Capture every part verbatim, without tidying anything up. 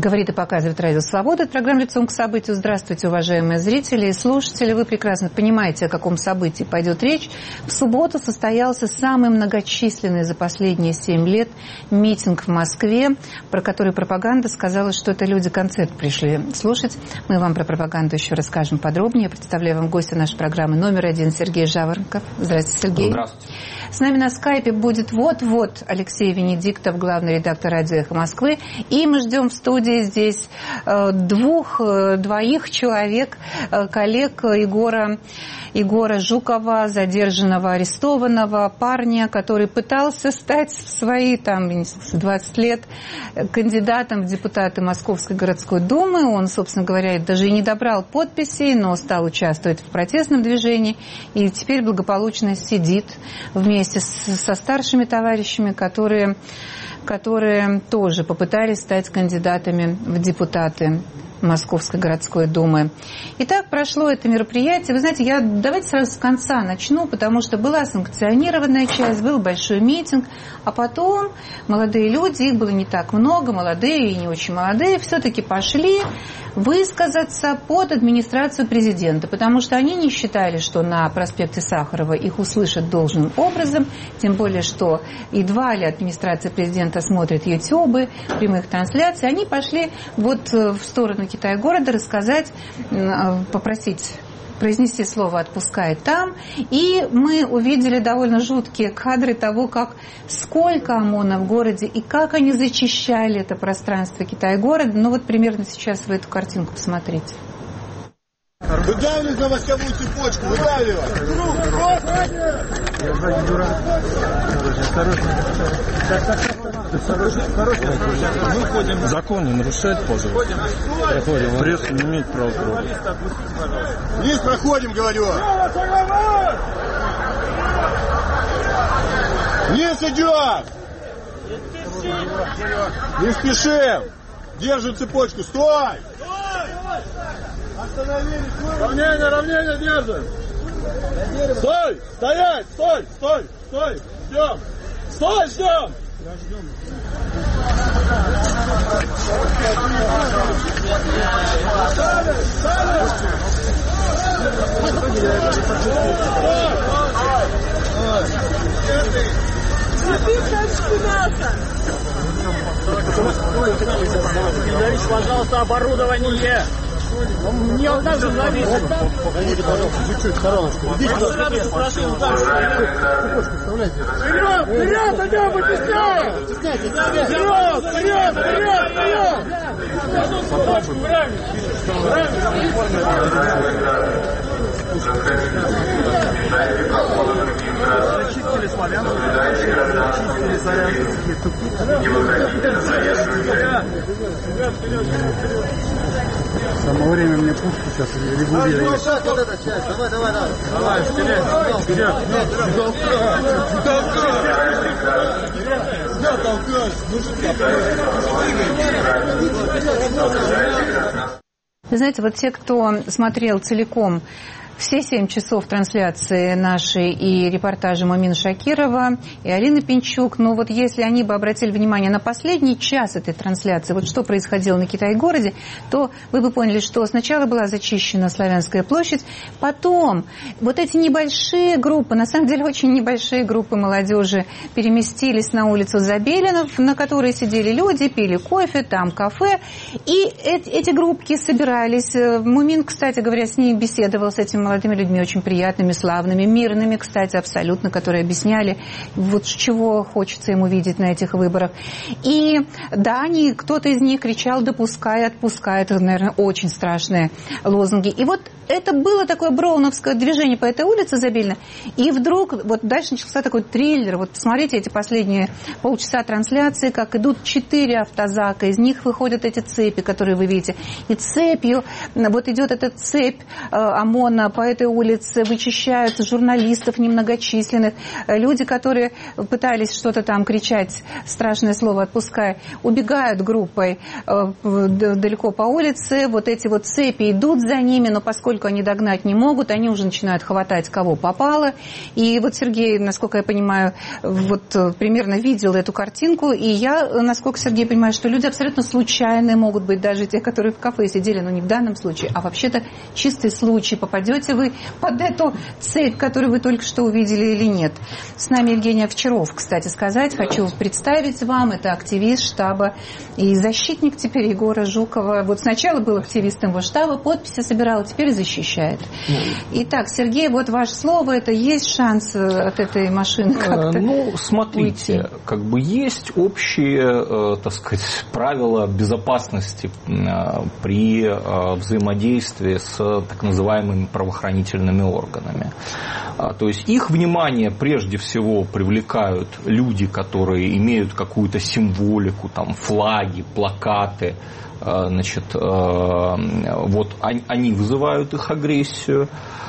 Говорит и показывает Радио Свобода. Это программа «Лицом к событию». Здравствуйте, уважаемые зрители и слушатели. Вы прекрасно понимаете, о каком событии пойдет речь. В субботу состоялся самый многочисленный за последние семь лет митинг в Москве, про который пропаганда сказала, что это люди концерт пришли слушать. Мы вам про пропаганду еще расскажем подробнее. Представляю вам гостя нашей программы номер один Сергей Жаворонков. Здравствуйте, Сергей. Здравствуйте. С нами на скайпе будет вот-вот Алексей Венедиктов, главный редактор «Радио Эхо Москвы». И мы ждем в студии здесь двух, двоих человек, коллег Егора, Егора Жукова, задержанного, арестованного парня, который пытался стать в свои там, двадцать лет кандидатом в депутаты Московской городской думы. Он, собственно говоря, даже и не добрал подписей, но стал участвовать в протестном движении. И теперь благополучно сидит вместе со старшими товарищами, которые, которые тоже попытались стать кандидатами в депутаты Московской городской думы. Итак, прошло это мероприятие. Вы знаете, я давайте сразу с конца начну, потому что была санкционированная часть, был большой митинг, а потом молодые люди, их было не так много, молодые и не очень молодые, все-таки пошли высказаться под администрацию президента, потому что они не считали, что на проспекте Сахарова их услышат должным образом, тем более, что едва ли администрация президента смотрит ютубы, прямых трансляций. Они пошли вот в сторону Китай-города рассказать, попросить произнести слово «отпускай там». И мы увидели довольно жуткие кадры того, как сколько ОМОНа в городе и как они зачищали это пространство Китай-города. Ну вот примерно сейчас вы эту картинку посмотрите. Выдавливай за восковую цепочку, выдавливай! Осторожно, закон не нарушает, пожалуйста. Проходим. Пресса не имеет права трогать. Вниз проходим, говорю. Вниз идет! Не спешим! Держим цепочку, стой! Остановились! Равнение, равнение держим! Стой! Стоять! Стой! Стой! Стой! Ждем! Стой! Ждем! Пожалуйста, оборудование. Не он даже зависит. Погодите, пожалуйста, чуть-чуть в стороночку. Идите. Вперед, вперед, идем, вы стесняем! Вперед, вперед, вперед, Зачистили Славянск, зачистили Зарянские тупики. Самое время мне пушку сейчас регулировать. Давай, давай, давай. Давай, вперед, вперед. Я толкаюсь, Вы знаете, вот те, кто смотрел целиком все семь часов трансляции нашей и репортажа Мумина Шакирова и Алины Пинчук, но вот если они бы обратили внимание на последний час этой трансляции, вот что происходило на Китай-городе, то вы бы поняли, что сначала была зачищена Славянская площадь, потом вот эти небольшие группы, на самом деле очень небольшие группы молодежи переместились на улицу Забелинов, на которой сидели люди, пили кофе, там кафе, и эти, эти группки собирались. Мумин, кстати говоря, с ней беседовал, с этим молодыми людьми, очень приятными, славными, мирными, кстати, абсолютно, которые объясняли, вот чего хочется им увидеть на этих выборах. И да, они, кто-то из них кричал «допускай, отпускай», это, наверное, очень страшные лозунги. И вот это было такое броуновское движение по этой улице Забелина, и вдруг, вот дальше начался такой триллер, вот посмотрите эти последние полчаса трансляции, как идут четыре автозака, из них выходят эти цепи, которые вы видите, и цепью вот идет эта цепь ОМОНа по этой улице, вычищают журналистов немногочисленных, люди, которые пытались что-то там кричать, страшное слово отпуская, убегают группой далеко по улице, вот эти вот цепи идут за ними, но поскольку они догнать не могут, они уже начинают хватать кого попало. И вот Сергей, насколько я понимаю, вот примерно видел эту картинку, и я, насколько, Сергей, понимаю, что люди абсолютно случайные могут быть, даже те, которые в кафе сидели, но не в данном случае, а вообще-то чистый случай, попадете вы под эту цепь, которую вы только что увидели или нет. С нами Евгений Овчаров, кстати сказать, хочу представить вам, это активист штаба и защитник теперь Егора Жукова. Вот сначала был активистом его штаба, подписи собирал, теперь защищает. Итак, Сергей, вот ваше слово, это есть шанс от этой машины как-то Ну, смотрите, уйти? Как бы есть общие, так сказать, правила безопасности при взаимодействии с так называемыми правоохранительными органами. То есть их внимание прежде всего привлекают люди, которые имеют какую-то символику, там, флаги, плакаты. Значит, вот они вызывают их агрессию.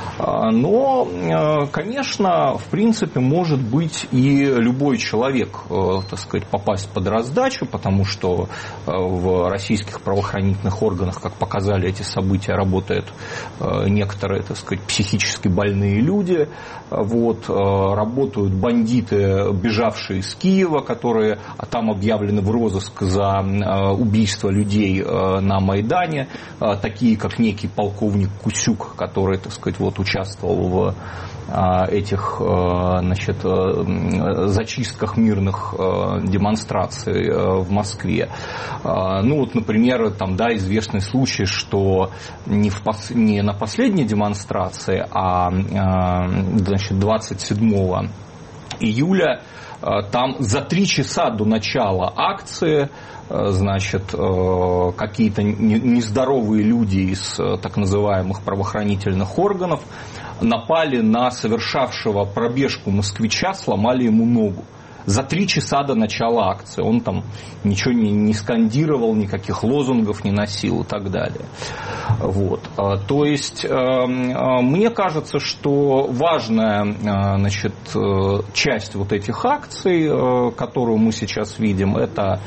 Но, конечно, в принципе, может быть и любой человек, так сказать, попасть под раздачу, потому что в российских правоохранительных органах, как показали эти события, работают некоторые, так сказать, психически больные люди, вот, работают бандиты, бежавшие из Киева, которые там объявлены в розыск за убийство людей на Майдане, такие как некий полковник Кусюк, который, так сказать, вот участвовал в этих, значит, зачистках мирных демонстраций в Москве. Ну вот, например, там, да, известный случай, что не, в пос... не на последней демонстрации, а, значит, двадцать седьмого июля там за три часа до начала акции, значит, какие-то нездоровые люди из так называемых правоохранительных органов напали на совершавшего пробежку москвича, сломали ему ногу. За три часа до начала акции. Он там ничего не, не скандировал, никаких лозунгов не носил и так далее. Вот. То есть, мне кажется, что важная, значит, часть вот этих акций, которую мы сейчас видим, это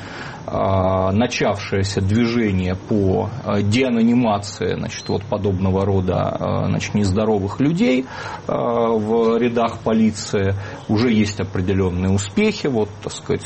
начавшееся движение по деанонимации, значит, вот подобного рода, значит, нездоровых людей в рядах полиции. Уже есть определенные успехи. Вот, так сказать,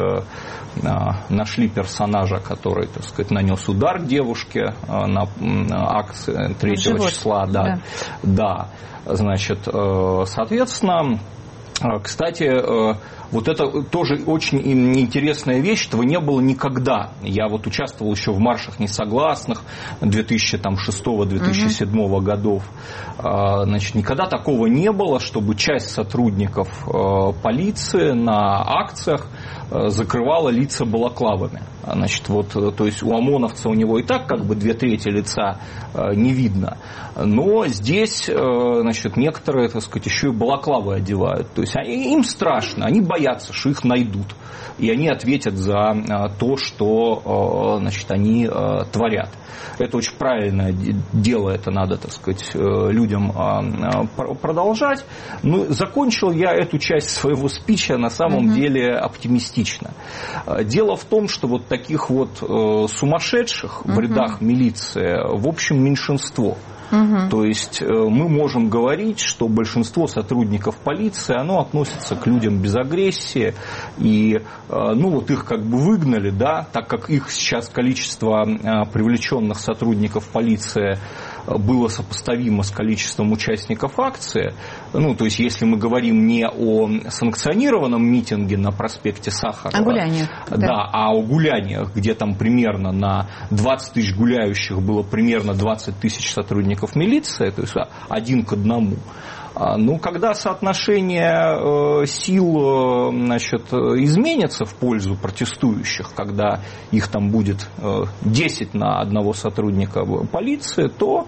нашли персонажа, который, так сказать, нанес удар девушке на акции третьего числа. Да, да. Да. Значит, соответственно, кстати, вот это тоже очень интересная вещь, этого не было никогда. Я вот участвовал еще в маршах несогласных две тысячи шестого - две тысячи седьмого угу. годов. Значит, никогда такого не было, чтобы часть сотрудников полиции на акциях закрывала лица балаклавами. Значит, вот, то есть у ОМОНовца у него и так как бы две трети лица не видно. Но здесь, значит, некоторые, так сказать, еще и балаклавы одевают. То есть они, им страшно, они боятся, что их найдут. И они ответят за то, что, значит, они творят. Это очень правильное дело, это надо, так сказать, людям продолжать. Но закончил я эту часть своего спича на самом mm-hmm. деле оптимистично. Дело в том, что вот таких вот сумасшедших mm-hmm. в рядах милиции в общем меньшинство. Угу. То есть мы можем говорить, что большинство сотрудников полиции, оно относится к людям без агрессии, и ну вот их как бы выгнали, да, так как их сейчас количество привлеченных сотрудников полиции было сопоставимо с количеством участников акции. Ну, то есть, если мы говорим не о санкционированном митинге на проспекте Сахарова, о гуляниях, да, да, а о гуляниях, где там примерно на двадцать тысяч гуляющих было примерно двадцать тысяч сотрудников милиции, то есть один к одному. Ну, когда соотношение сил, значит, изменится в пользу протестующих, когда их там будет десять на одного сотрудника полиции, то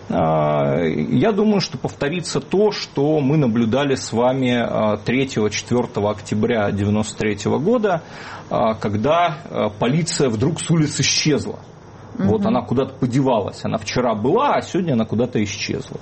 я думаю, что повторится то, что мы наблюдали с вами третьего-четвёртого октября тысяча девятьсот девяносто третьего года, когда полиция вдруг с улиц исчезла. Угу. Вот она куда-то подевалась. Она вчера была, а сегодня она куда-то исчезла.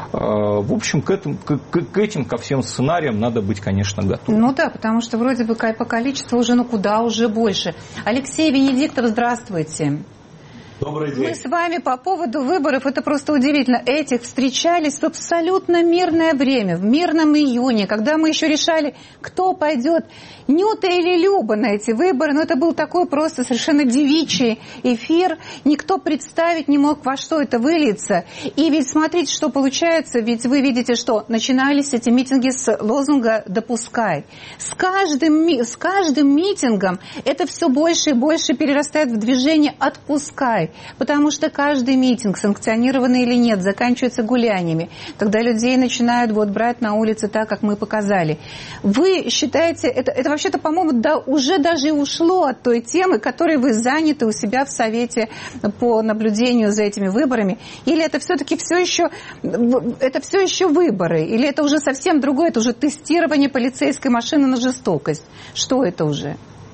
В общем, к этим, к, к этим, ко всем сценариям надо быть, конечно, готовым. Ну да, потому что вроде бы по количеству уже, ну куда уже больше. Алексей Венедиктов, здравствуйте. Добрый день. Мы с вами по поводу выборов, это просто удивительно, этих встречались в абсолютно мирное время, в мирном июне, когда мы еще решали, кто пойдет, Нюта или Люба на эти выборы. Но это был такой просто совершенно девичий эфир, никто представить не мог, во что это выльется. И ведь смотрите, что получается, ведь вы видите, что начинались эти митинги с лозунга «допускай». С каждым, с каждым митингом это все больше и больше перерастает в движение «отпускай». Потому что каждый митинг, санкционированный или нет, заканчивается гуляниями. Тогда людей начинают вот брать на улице так, как мы показали. Вы считаете, это, это вообще-то, по-моему, да, уже даже и ушло от той темы, которой вы заняты у себя в Совете по наблюдению за этими выборами? Или это все-таки все еще, это все еще выборы? Или это уже совсем другое, это уже тестирование полицейской машины на жестокость? Что это уже?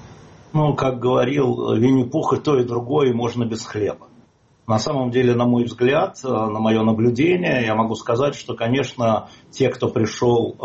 Ну, как говорил Винни-Пух, и то, и другое можно без хлеба. На самом деле, на мой взгляд, на мое наблюдение, я могу сказать, что, конечно, те, кто пришел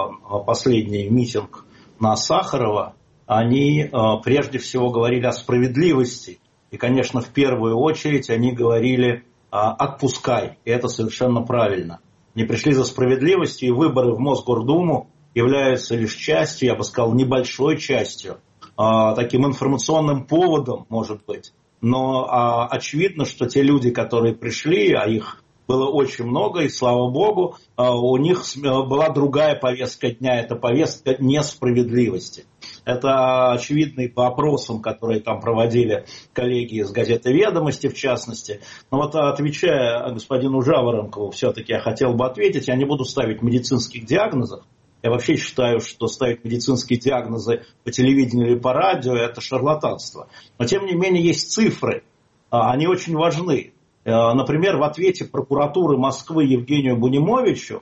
в последний митинг на Сахарова, они прежде всего говорили о справедливости. И, конечно, в первую очередь они говорили «отпускай». И это совершенно правильно. Они пришли за справедливостью, и выборы в Мосгордуму являются лишь частью, я бы сказал, небольшой частью, таким информационным поводом, может быть. Но а, очевидно, что те люди, которые пришли, а их было очень много, и слава богу, а, у них была другая повестка дня, это повестка несправедливости. Это очевидно и по опросам, которые там проводили коллеги из газеты «Ведомости», в частности. Но вот отвечая господину Жаворонкову, все-таки я хотел бы ответить, я не буду ставить медицинских диагнозов. Я вообще считаю, что ставить медицинские диагнозы по телевидению или по радио – это шарлатанство. Но, тем не менее, есть цифры. Они очень важны. Например, в ответе прокуратуры Москвы Евгению Бунимовичу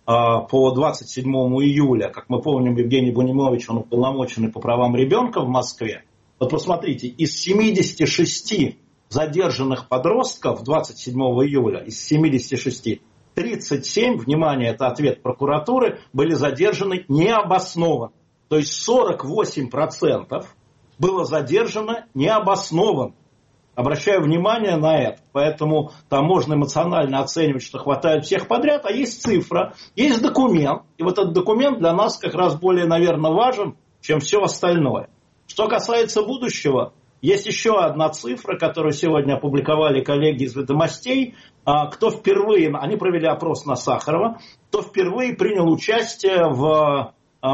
по двадцать седьмому июля, как мы помним, Евгений Бунимович, он уполномоченный по правам ребенка в Москве. Вот посмотрите, из семидесяти шести задержанных подростков двадцать седьмого июля, из семидесяти шести, тридцать семь, внимание, это ответ прокуратуры, были задержаны необоснованно. То есть сорок восемь процентов было задержано необоснованно. Обращаю внимание на это. Поэтому там можно эмоционально оценивать, что хватает всех подряд, а есть цифра, есть документ. И вот этот документ для нас как раз более, наверное, важен, чем все остальное. Что касается будущего, есть еще одна цифра, которую сегодня опубликовали коллеги из «Ведомостей». Кто впервые, они провели опрос на Сахарова, кто впервые принял участие в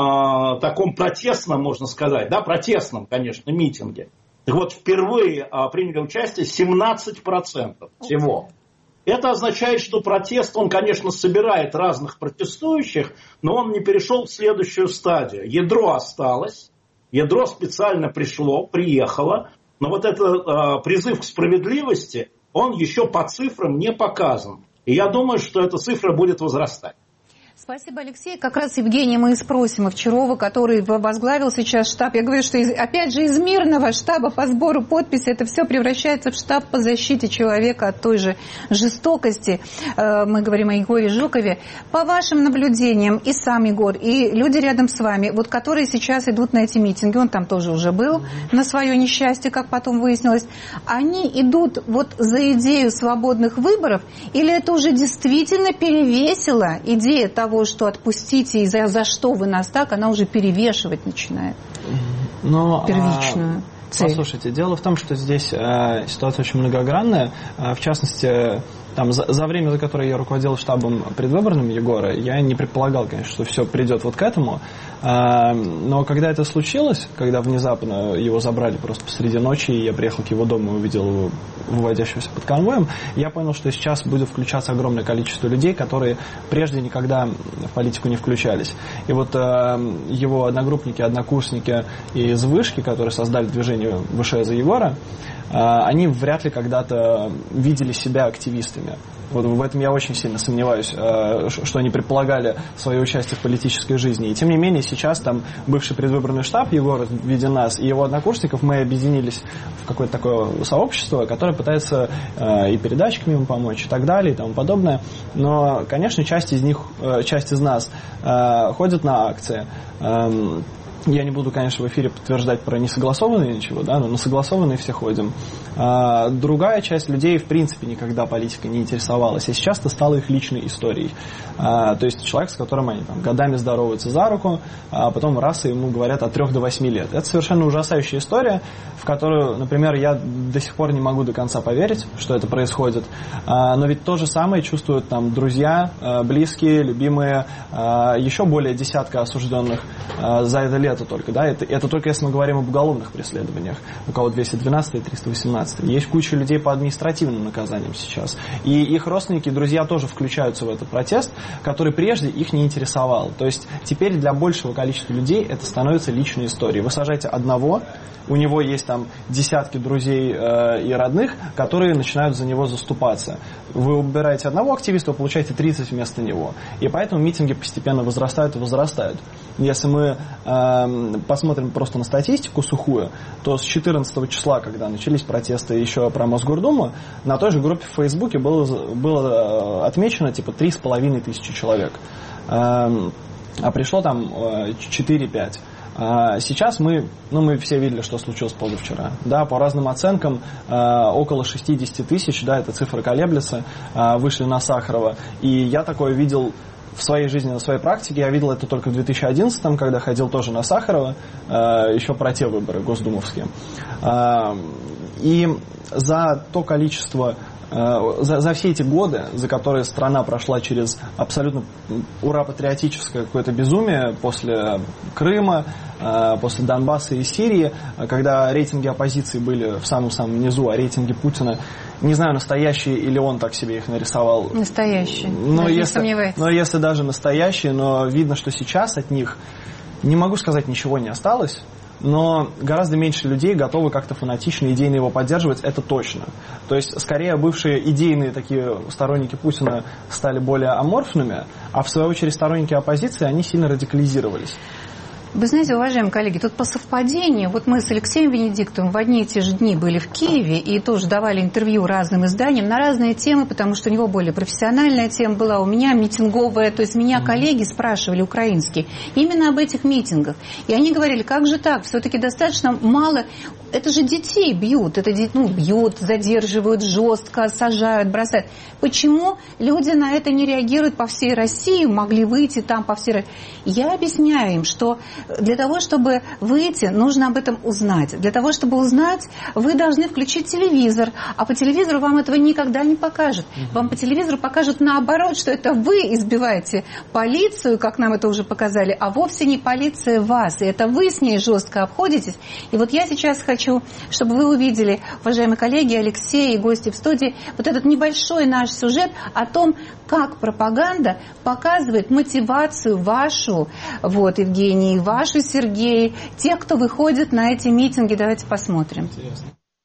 а, таком протестном, можно сказать, да, протестном, конечно, митинге. Так вот, впервые а, приняли участие семнадцать процентов всего. Это означает, что протест, он, конечно, собирает разных протестующих, но он не перешел в следующую стадию. Ядро осталось, ядро специально пришло, приехало, но вот этот а, призыв к справедливости, он еще по цифрам не показан. И я думаю, что эта цифра будет возрастать. Спасибо, Алексей. Как раз, Евгений, мы и спросим Овчарова, который возглавил сейчас штаб. Я говорю, что, из, опять же, из мирного штаба по сбору подписей это все превращается в штаб по защите человека от той же жестокости. Мы говорим о Егоре Жукове. По вашим наблюдениям, и сам Егор, и люди рядом с вами, вот которые сейчас идут на эти митинги, он там тоже уже был, на свое несчастье, как потом выяснилось, они идут вот за идею свободных выборов, или это уже действительно перевесило идея того, что отпустите и за, за что вы нас так, она уже перевешивать начинает. Но, первичную а, цель. Послушайте, дело в том, что здесь э, ситуация очень многогранная. Э, в частности, там, за, за время, за которое я руководил штабом предвыборным Егора, я не предполагал, конечно, что все придет вот к этому. Э, но когда это случилось, когда внезапно его забрали просто посреди ночи, и я приехал к его дому и увидел его выводящегося под конвоем, я понял, что сейчас будет включаться огромное количество людей, которые прежде никогда в политику не включались. И вот э, его одногруппники, однокурсники из Вышки, которые создали движение «Выше за Егора», они вряд ли когда-то видели себя активистами. политиками. Вот в этом я очень сильно сомневаюсь, что они предполагали свое участие в политической жизни. И тем не менее сейчас там бывший предвыборный штаб Егора в виде нас и его однокурсников, мы объединились в какое-то такое сообщество, которое пытается и передатчиками ему помочь и так далее и тому подобное. Но, конечно, часть из них, часть из нас ходит на акции. Я не буду, конечно, в эфире подтверждать про несогласованные ничего, да, но на согласованные все ходим. А другая часть людей, в принципе, никогда политикой не интересовалась, а сейчас это стало их личной историей. А, то есть человек, с которым они там, годами здороваются за руку, а потом раз и ему говорят от трех до восьми лет. Это совершенно ужасающая история, в которую, например, я до сих пор не могу до конца поверить, что это происходит. А, но ведь то же самое чувствуют там друзья, близкие, любимые, еще более десятка осужденных за это лето. Это только, да, это, это только если мы говорим об уголовных преследованиях, у кого двести двенадцать и триста восемнадцать. Есть куча людей по административным наказаниям сейчас. И их родственники, друзья тоже включаются в этот протест, который прежде их не интересовал. То есть теперь для большего количества людей это становится личной историей. Вы сажаете одного, у него есть там десятки друзей э, и родных, которые начинают за него заступаться. Вы убираете одного активиста, вы получаете тридцать вместо него. И поэтому митинги постепенно возрастают и возрастают. Если мы э, посмотрим просто на статистику сухую, то с четырнадцатого числа, когда начались протесты еще про Мосгордуму, на той же группе в Фейсбуке было, было отмечено типа три с половиной тысячи человек. Э, а пришло там э, четыре-пять. Сейчас мы, ну, мы все видели, что случилось позавчера. Да, по разным оценкам, э, около шестьдесят тысяч, да, эта цифра колеблется, э, вышли на Сахарова. И я такое видел в своей жизни, на своей практике. Я видел это только в две тысячи одиннадцатом, когда ходил тоже на Сахарова, э, еще про те выборы госдумовские. Э, и за то количество... За, за все эти годы, за которые страна прошла через абсолютно ура-патриотическое какое-то безумие после Крыма, после Донбасса и Сирии, когда рейтинги оппозиции были в самом-самом низу, а рейтинги Путина, не знаю, настоящие или он так себе их нарисовал. Настоящие, но если, не сомневается. Но если даже настоящие, но видно, что сейчас от них, не могу сказать, ничего не осталось. Но гораздо меньше людей готовы как-то фанатично, идейно его поддерживать, это точно. То есть, скорее, бывшие идейные такие сторонники Путина стали более аморфными, а в свою очередь сторонники оппозиции, они сильно радикализировались. Вы знаете, уважаемые коллеги, тут по совпадению, вот мы с Алексеем Венедиктовым в одни и те же дни были в Киеве и тоже давали интервью разным изданиям на разные темы, потому что у него более профессиональная тема была, у меня митинговая, то есть меня коллеги спрашивали, украинские, именно об этих митингах. И они говорили, как же так, все-таки достаточно мало, это же детей бьют, это ну, бьют, задерживают жестко, сажают, бросают. Почему люди на это не реагируют по всей России, могли выйти там по всей России? Я объясняю им, что для того, чтобы выйти, нужно об этом узнать. Для того, чтобы узнать, вы должны включить телевизор. А по телевизору вам этого никогда не покажут. Вам по телевизору покажут наоборот, что это вы избиваете полицию, как нам это уже показали, а вовсе не полиция вас. И это вы с ней жестко обходитесь. И вот я сейчас хочу, чтобы вы увидели, уважаемые коллеги, Алексей и гости в студии, вот этот небольшой наш сюжет о том, как пропаганда показывает мотивацию вашу, вот, Евгений, вашу, Сергей, тех, кто выходит на эти митинги. Давайте посмотрим. Интересно.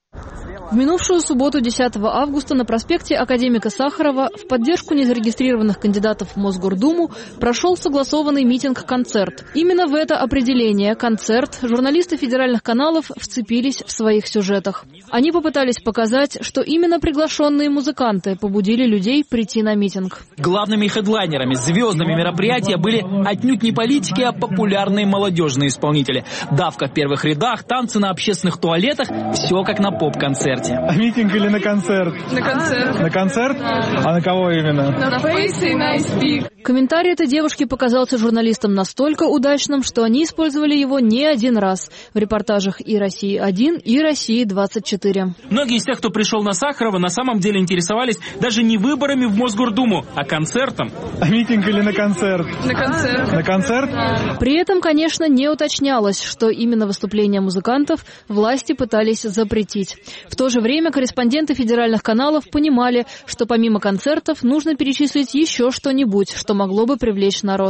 В минувшую субботу, десятого августа, на проспекте Академика Сахарова в поддержку незарегистрированных кандидатов в Мосгордуму прошел согласованный митинг-концерт. Именно в это определение «концерт» журналисты федеральных каналов вцепились в своих сюжетах. Они попытались показать, что именно приглашенные музыканты побудили людей прийти на митинг. Главными хедлайнерами, звездами мероприятия были отнюдь не политики, а популярные молодежные исполнители. Давка в первых рядах, танцы на общественных туалетах – все как на поп-концерте. А митинг или на концерт? На концерт. На концерт? А на кого именно? На Фейс и на Speak. Комментарий этой девушки показался журналистам настолько удачным, что они использовали его не один раз в репортажах и России один, и России двадцать четыре. Многие из тех, кто пришел на Сахарова, на самом деле интересовались даже не выборами в Мосгордуму, а концертом. А митинг или на концерт? На концерт. На концерт? При этом, конечно, не уточнялось, что именно выступления музыкантов власти пытались запретить. В то же время корреспонденты федеральных каналов понимали, что помимо концертов нужно перечислить еще что-нибудь, что могло бы привлечь народ.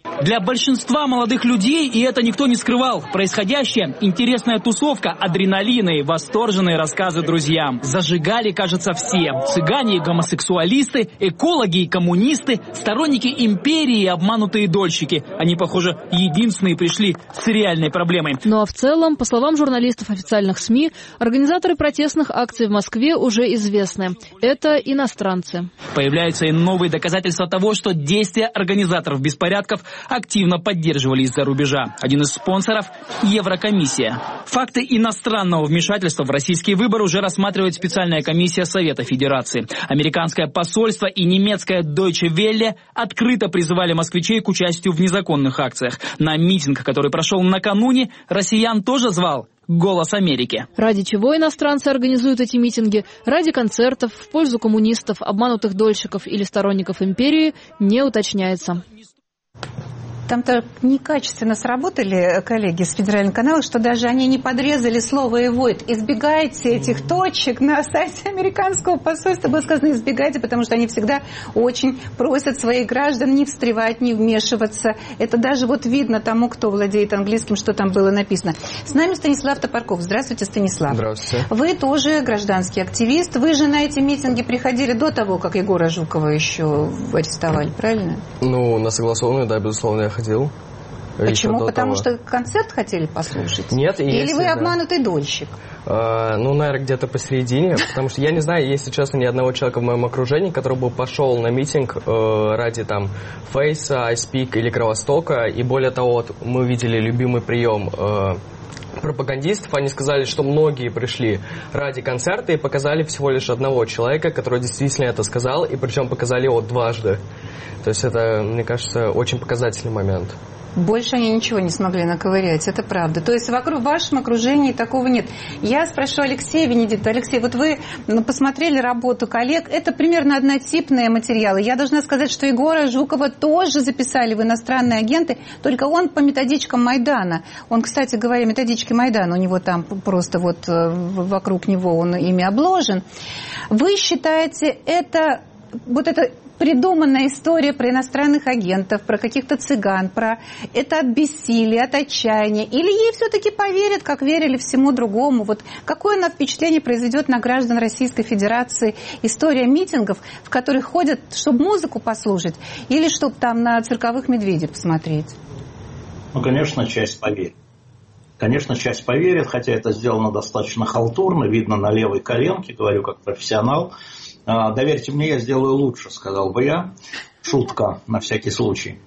Для большинства молодых людей, и это никто не скрывал, происходящее – интересная тусовка, адреналина и восторженные рассказы друзьям. Зажигали, кажется, все. Цыгане и гомосексуалисты, экологи и коммунисты, сторонники империи и обманутые дольщики. Они, похоже, единственные пришли с реальной проблемой. Ну а в целом, по словам журналистов официальных СМИ, организаторы протестных акций в Москве уже известны. Это иностранцы. Появляются и новые доказательства того, что действия организаторов беспорядков активно поддерживали из-за рубежа. Один из спонсоров – Еврокомиссия. Факты иностранного вмешательства в российские выборы уже рассматривает специальная комиссия Совета Федерации. Американское посольство и немецкое Deutsche Welle открыто призывали москвичей к участию в незаконных акциях. На митинг, который прошел накануне, россиян тоже звал «Голос Америки». Ради чего иностранцы организуют эти митинги? Ради концертов, в пользу коммунистов, обманутых дольщиков или сторонников империи не уточняется. Там-то некачественно сработали коллеги с федерального канала, что даже они не подрезали слово «эвойд». Избегайте этих точек. На сайте американского посольства было сказано «избегайте», потому что они всегда очень просят своих граждан не встревать, не вмешиваться. Это даже вот видно тому, кто владеет английским, что там было написано. С нами Станислав Топорков. Здравствуйте, Станислав. Здравствуйте. Вы тоже гражданский активист. Вы же на эти митинги приходили до того, как Егора Жукова еще арестовали, правильно? Ну, на согласованную, да, безусловно, я ходил. Почему? Потому того. что концерт хотели послушать? Нет. Или если, вы да. обманутый дольщик? А, ну, наверное, где-то посередине. Потому что я не знаю, если честно, ни одного человека в моем окружении, который бы пошел на митинг э, ради там Фейса, iSpeak или Кровостока. И более того, вот, мы видели любимый прием э, пропагандистов. Они сказали, что многие пришли ради концерта и показали всего лишь одного человека, который действительно это сказал, и причем показали его дважды. То есть это, мне кажется, очень показательный момент. Больше они ничего не смогли наковырять, это правда. То есть вокруг, в вашем окружении такого нет. Я спрошу Алексея Венедиктова. Алексей, вот вы посмотрели работу коллег, это примерно однотипные материалы. Я должна сказать, что Егора Жукова тоже записали в иностранные агенты, только он по методичкам Майдана. Он, кстати говоря, методички Майдана, у него там просто вот вокруг него он ими обложен. Вы считаете, это вот это... придуманная история про иностранных агентов, про каких-то цыган, про это от бессилия, от отчаяния? Или ей все-таки поверят, как верили всему другому? Вот какое она впечатление произведет на граждан Российской Федерации история митингов, в которых ходят, чтобы музыку послушать, или чтобы там на цирковых медведей посмотреть? Ну, конечно, часть поверит. Конечно, часть поверит, хотя это сделано достаточно халтурно, видно на левой коленке, говорю как профессионал. «Доверьте мне, я сделаю лучше», сказал бы я. Шутка, на всякий случай.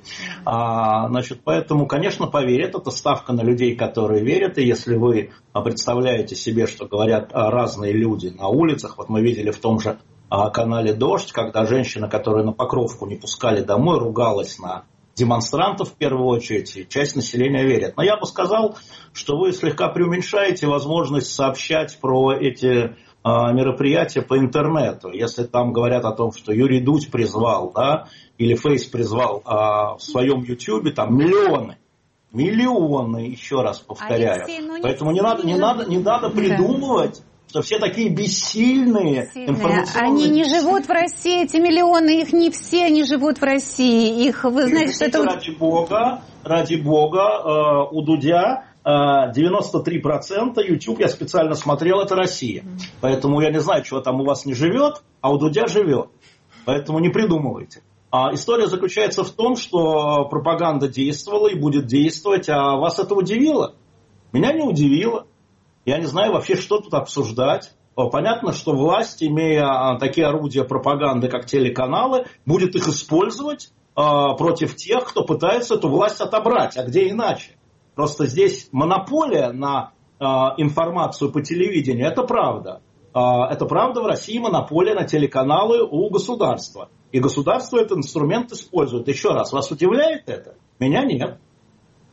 А, значит, поэтому, конечно, поверят. Это ставка на людей, которые верят. И если вы представляете себе, что говорят разные люди на улицах, вот мы видели в том же канале «Дождь», когда женщина, которую на Покровку не пускали домой, ругалась на демонстрантов в первую очередь, и часть населения верит. Но я бы сказал, что вы слегка преуменьшаете возможность сообщать про эти мероприятия по интернету. Если там говорят о том, что Юрий Дудь призвал, да, или Фейс призвал а, в своем Ютьюбе, там миллионы, миллионы, еще раз повторяю. Алексей, ну, Поэтому не надо, не, надо, не надо придумывать, да. что все такие бессильные, информационные. Они не живут в России, эти миллионы, их не все не живут в России. Их, вы знаете, что это... Ради бога, ради бога, э, у Дудя девяносто три процента YouTube, я специально смотрел, это Россия. Поэтому я не знаю, чего там у вас не живет, а у Дудя живет. Поэтому не придумывайте. А история заключается в том, что пропаганда действовала и будет действовать, а вас это удивило? Меня не удивило. Я не знаю вообще, что тут обсуждать. Понятно, что власть, имея такие орудия пропаганды, как телеканалы, будет их использовать против тех, кто пытается эту власть отобрать. А где иначе? Просто здесь монополия на э, информацию по телевидению, это правда. Э, это правда, в России монополия на телеканалы у государства. И государство этот инструмент использует. Еще раз, вас удивляет это? Меня нет.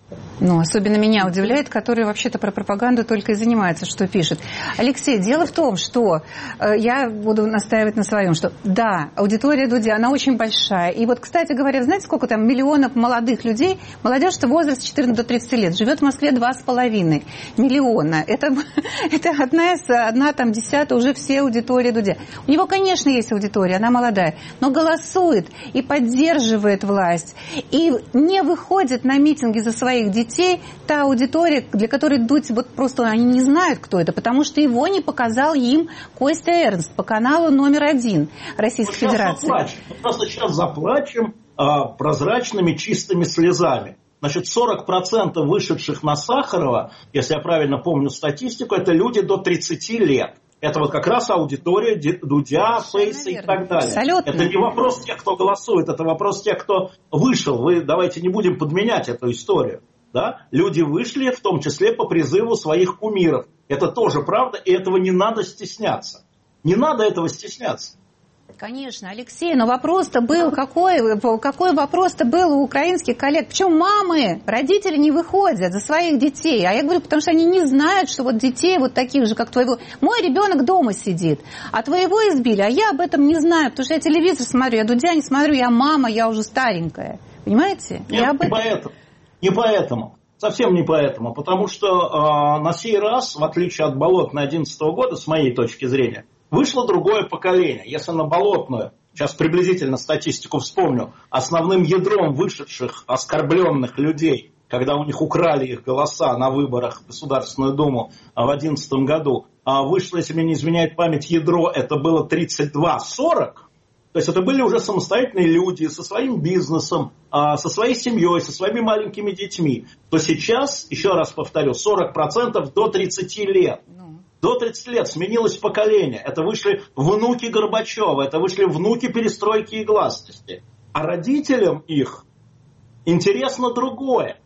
Ну, особенно меня удивляет, который вообще-то про пропаганду только и занимается, что пишет. Алексей, дело в том, что э, я буду настаивать на своем, что да, аудитория Дудя, она очень большая. И вот, кстати говоря, знаете, сколько там миллионов молодых людей, молодежь-то в возрасте четырнадцати до тридцати лет, живет в Москве два с половиной миллиона. Это, это одна, из, одна там десятая уже все аудитории Дудя. У него, конечно, есть аудитория, она молодая, но голосует и поддерживает власть, и не выходит на митинги за своих детей та аудитория, для которой Дудь вот просто они не знают, кто это, потому что его не показал им Костя Эрнст по каналу номер один Российской мы Федерации. Заплачем. Мы просто сейчас заплачем а, прозрачными чистыми слезами. Значит, сорок процентов вышедших на Сахарова, если я правильно помню статистику, это люди до тридцати лет. Это вот как раз аудитория Дудя, Фейса и так далее. Абсолютно. Это не вопрос тех, кто голосует, это вопрос тех, кто вышел. Вы давайте не будем подменять эту историю. Да? Люди вышли, в том числе по призыву своих кумиров. Это тоже правда, и этого не надо стесняться. Не надо этого стесняться. Конечно, Алексей, но вопрос-то был, какой, какой вопрос-то был у украинских коллег? Причем мамы, родители не выходят за своих детей. А я говорю, потому что они не знают, что вот детей вот таких же, как твоего... Мой ребенок дома сидит, а твоего избили, а я об этом не знаю, потому что я телевизор смотрю, я Дудя не смотрю, я мама, я уже старенькая. Понимаете? Нет, я об не этом... поэтому. Не поэтому. Совсем не поэтому. Потому что э, на сей раз, в отличие от Болотной одиннадцатого года, с моей точки зрения, вышло другое поколение. Если на Болотную, сейчас приблизительно статистику вспомню, основным ядром вышедших оскорбленных людей, когда у них украли их голоса на выборах в Государственную Думу в две тысячи одиннадцатом году, вышло, если мне не изменяет память, ядро, это было тридцать два сорок. То есть это были уже самостоятельные люди со своим бизнесом, со своей семьей, со своими маленькими детьми. То сейчас, еще раз повторю, сорок процентов до тридцати лет. До тридцати лет сменилось поколение. Это вышли внуки Горбачева, это вышли внуки перестройки и гласности. А родителям их интересно другое.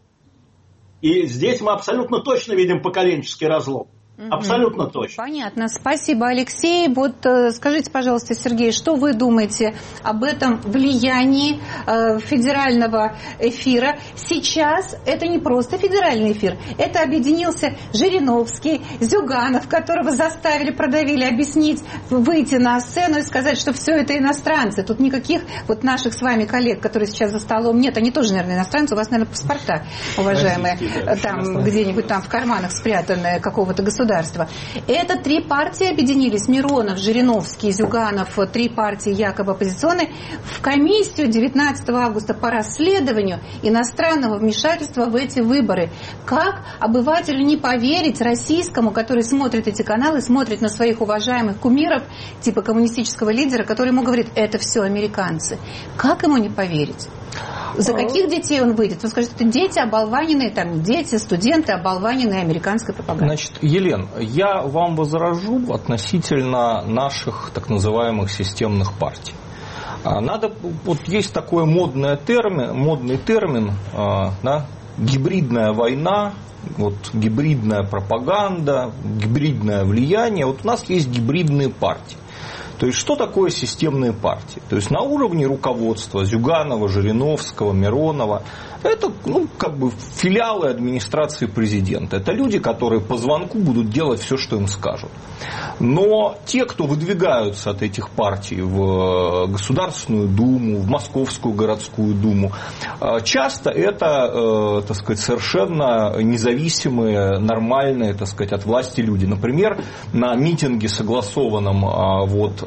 И здесь мы абсолютно точно видим поколенческий разлом. Абсолютно точно. Понятно. Спасибо, Алексей. Вот э, скажите, пожалуйста, Сергей, что вы думаете об этом влиянии э, федерального эфира? Сейчас это не просто федеральный эфир. Это объединился Жириновский, Зюганов, которого заставили, продавили объяснить, выйти на сцену и сказать, что все это иностранцы. Тут никаких вот наших с вами коллег, которые сейчас за столом, нет, они тоже, наверное, иностранцы. У вас, наверное, паспорта, уважаемые, там где-нибудь там в карманах спрятанные какого-то государства. Это три партии объединились. Миронов, Жириновский, Зюганов, три партии якобы оппозиционные, в комиссию девятнадцатого августа по расследованию иностранного вмешательства в эти выборы. Как обывателю не поверить российскому, который смотрит эти каналы, смотрит на своих уважаемых кумиров, типа коммунистического лидера, который ему говорит, это все американцы. Как ему не поверить? За каких детей он выйдет? Вы скажете, это дети оболваненные, там, дети, студенты, оболваненные американской пропагандой. Значит, Елен, я вам возражу относительно наших так называемых системных партий. Надо, вот есть такой модный термин, модный термин, да, гибридная война, вот, гибридная пропаганда, гибридное влияние. Вот у нас есть гибридные партии. То есть, что такое системные партии? То есть, на уровне руководства Зюганова, Жириновского, Миронова, это, ну, как бы филиалы администрации президента. Это люди, которые по звонку будут делать все, что им скажут. Но те, кто выдвигаются от этих партий в Государственную Думу, в Московскую городскую Думу, часто это, так сказать, совершенно независимые, нормальные, так сказать, от власти люди. Например, на митинге, согласованном вот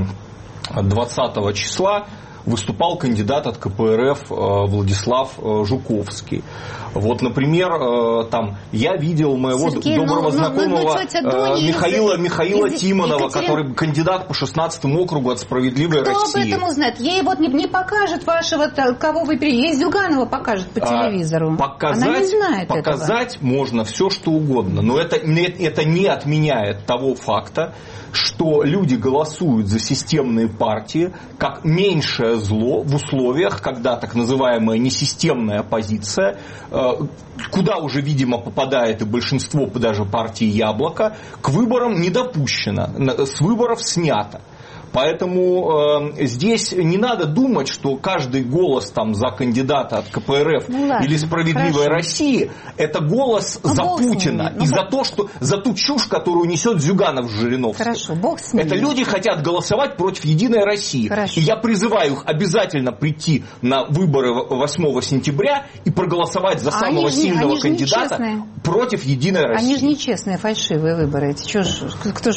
двадцатого числа, выступал кандидат от ка пэ эр эф Владислав Жуковский. Вот, например, там, я видел моего Сергей, доброго ну, знакомого ну, ну, Михаила, из, Михаила из, Тимонова, Екатерин... который кандидат по шестнадцатому округу от «Справедливой Кто России». Кто об этом узнает? Ей вот не, не покажет вашего, кого вы перейдете. Ей Зюганова покажет по телевизору. А, показать, Она не знает показать этого. Можно все, что угодно. Но это, это не отменяет того факта, что люди голосуют за системные партии как меньшее зло в условиях, когда так называемая несистемная оппозиция, куда уже, видимо, попадает и большинство даже партии «Яблоко», к выборам не допущено, с выборов снято. Поэтому э, здесь не надо думать, что каждый голос там, за кандидата от ка пэ эр эф ну, или «Справедливая Россия» это голос ну, за Путина ну, и за то, что за ту чушь, которую несет Зюганов с Жириновским. Хорошо, бог с ним. Это люди хотят голосовать против «Единой России». Хорошо. И я призываю их обязательно прийти на выборы восьмого сентября и проголосовать за самого они сильного же, кандидата против «Единой России». Они же нечестные, фальшивые выборы. Эти, чё ж, кто ж,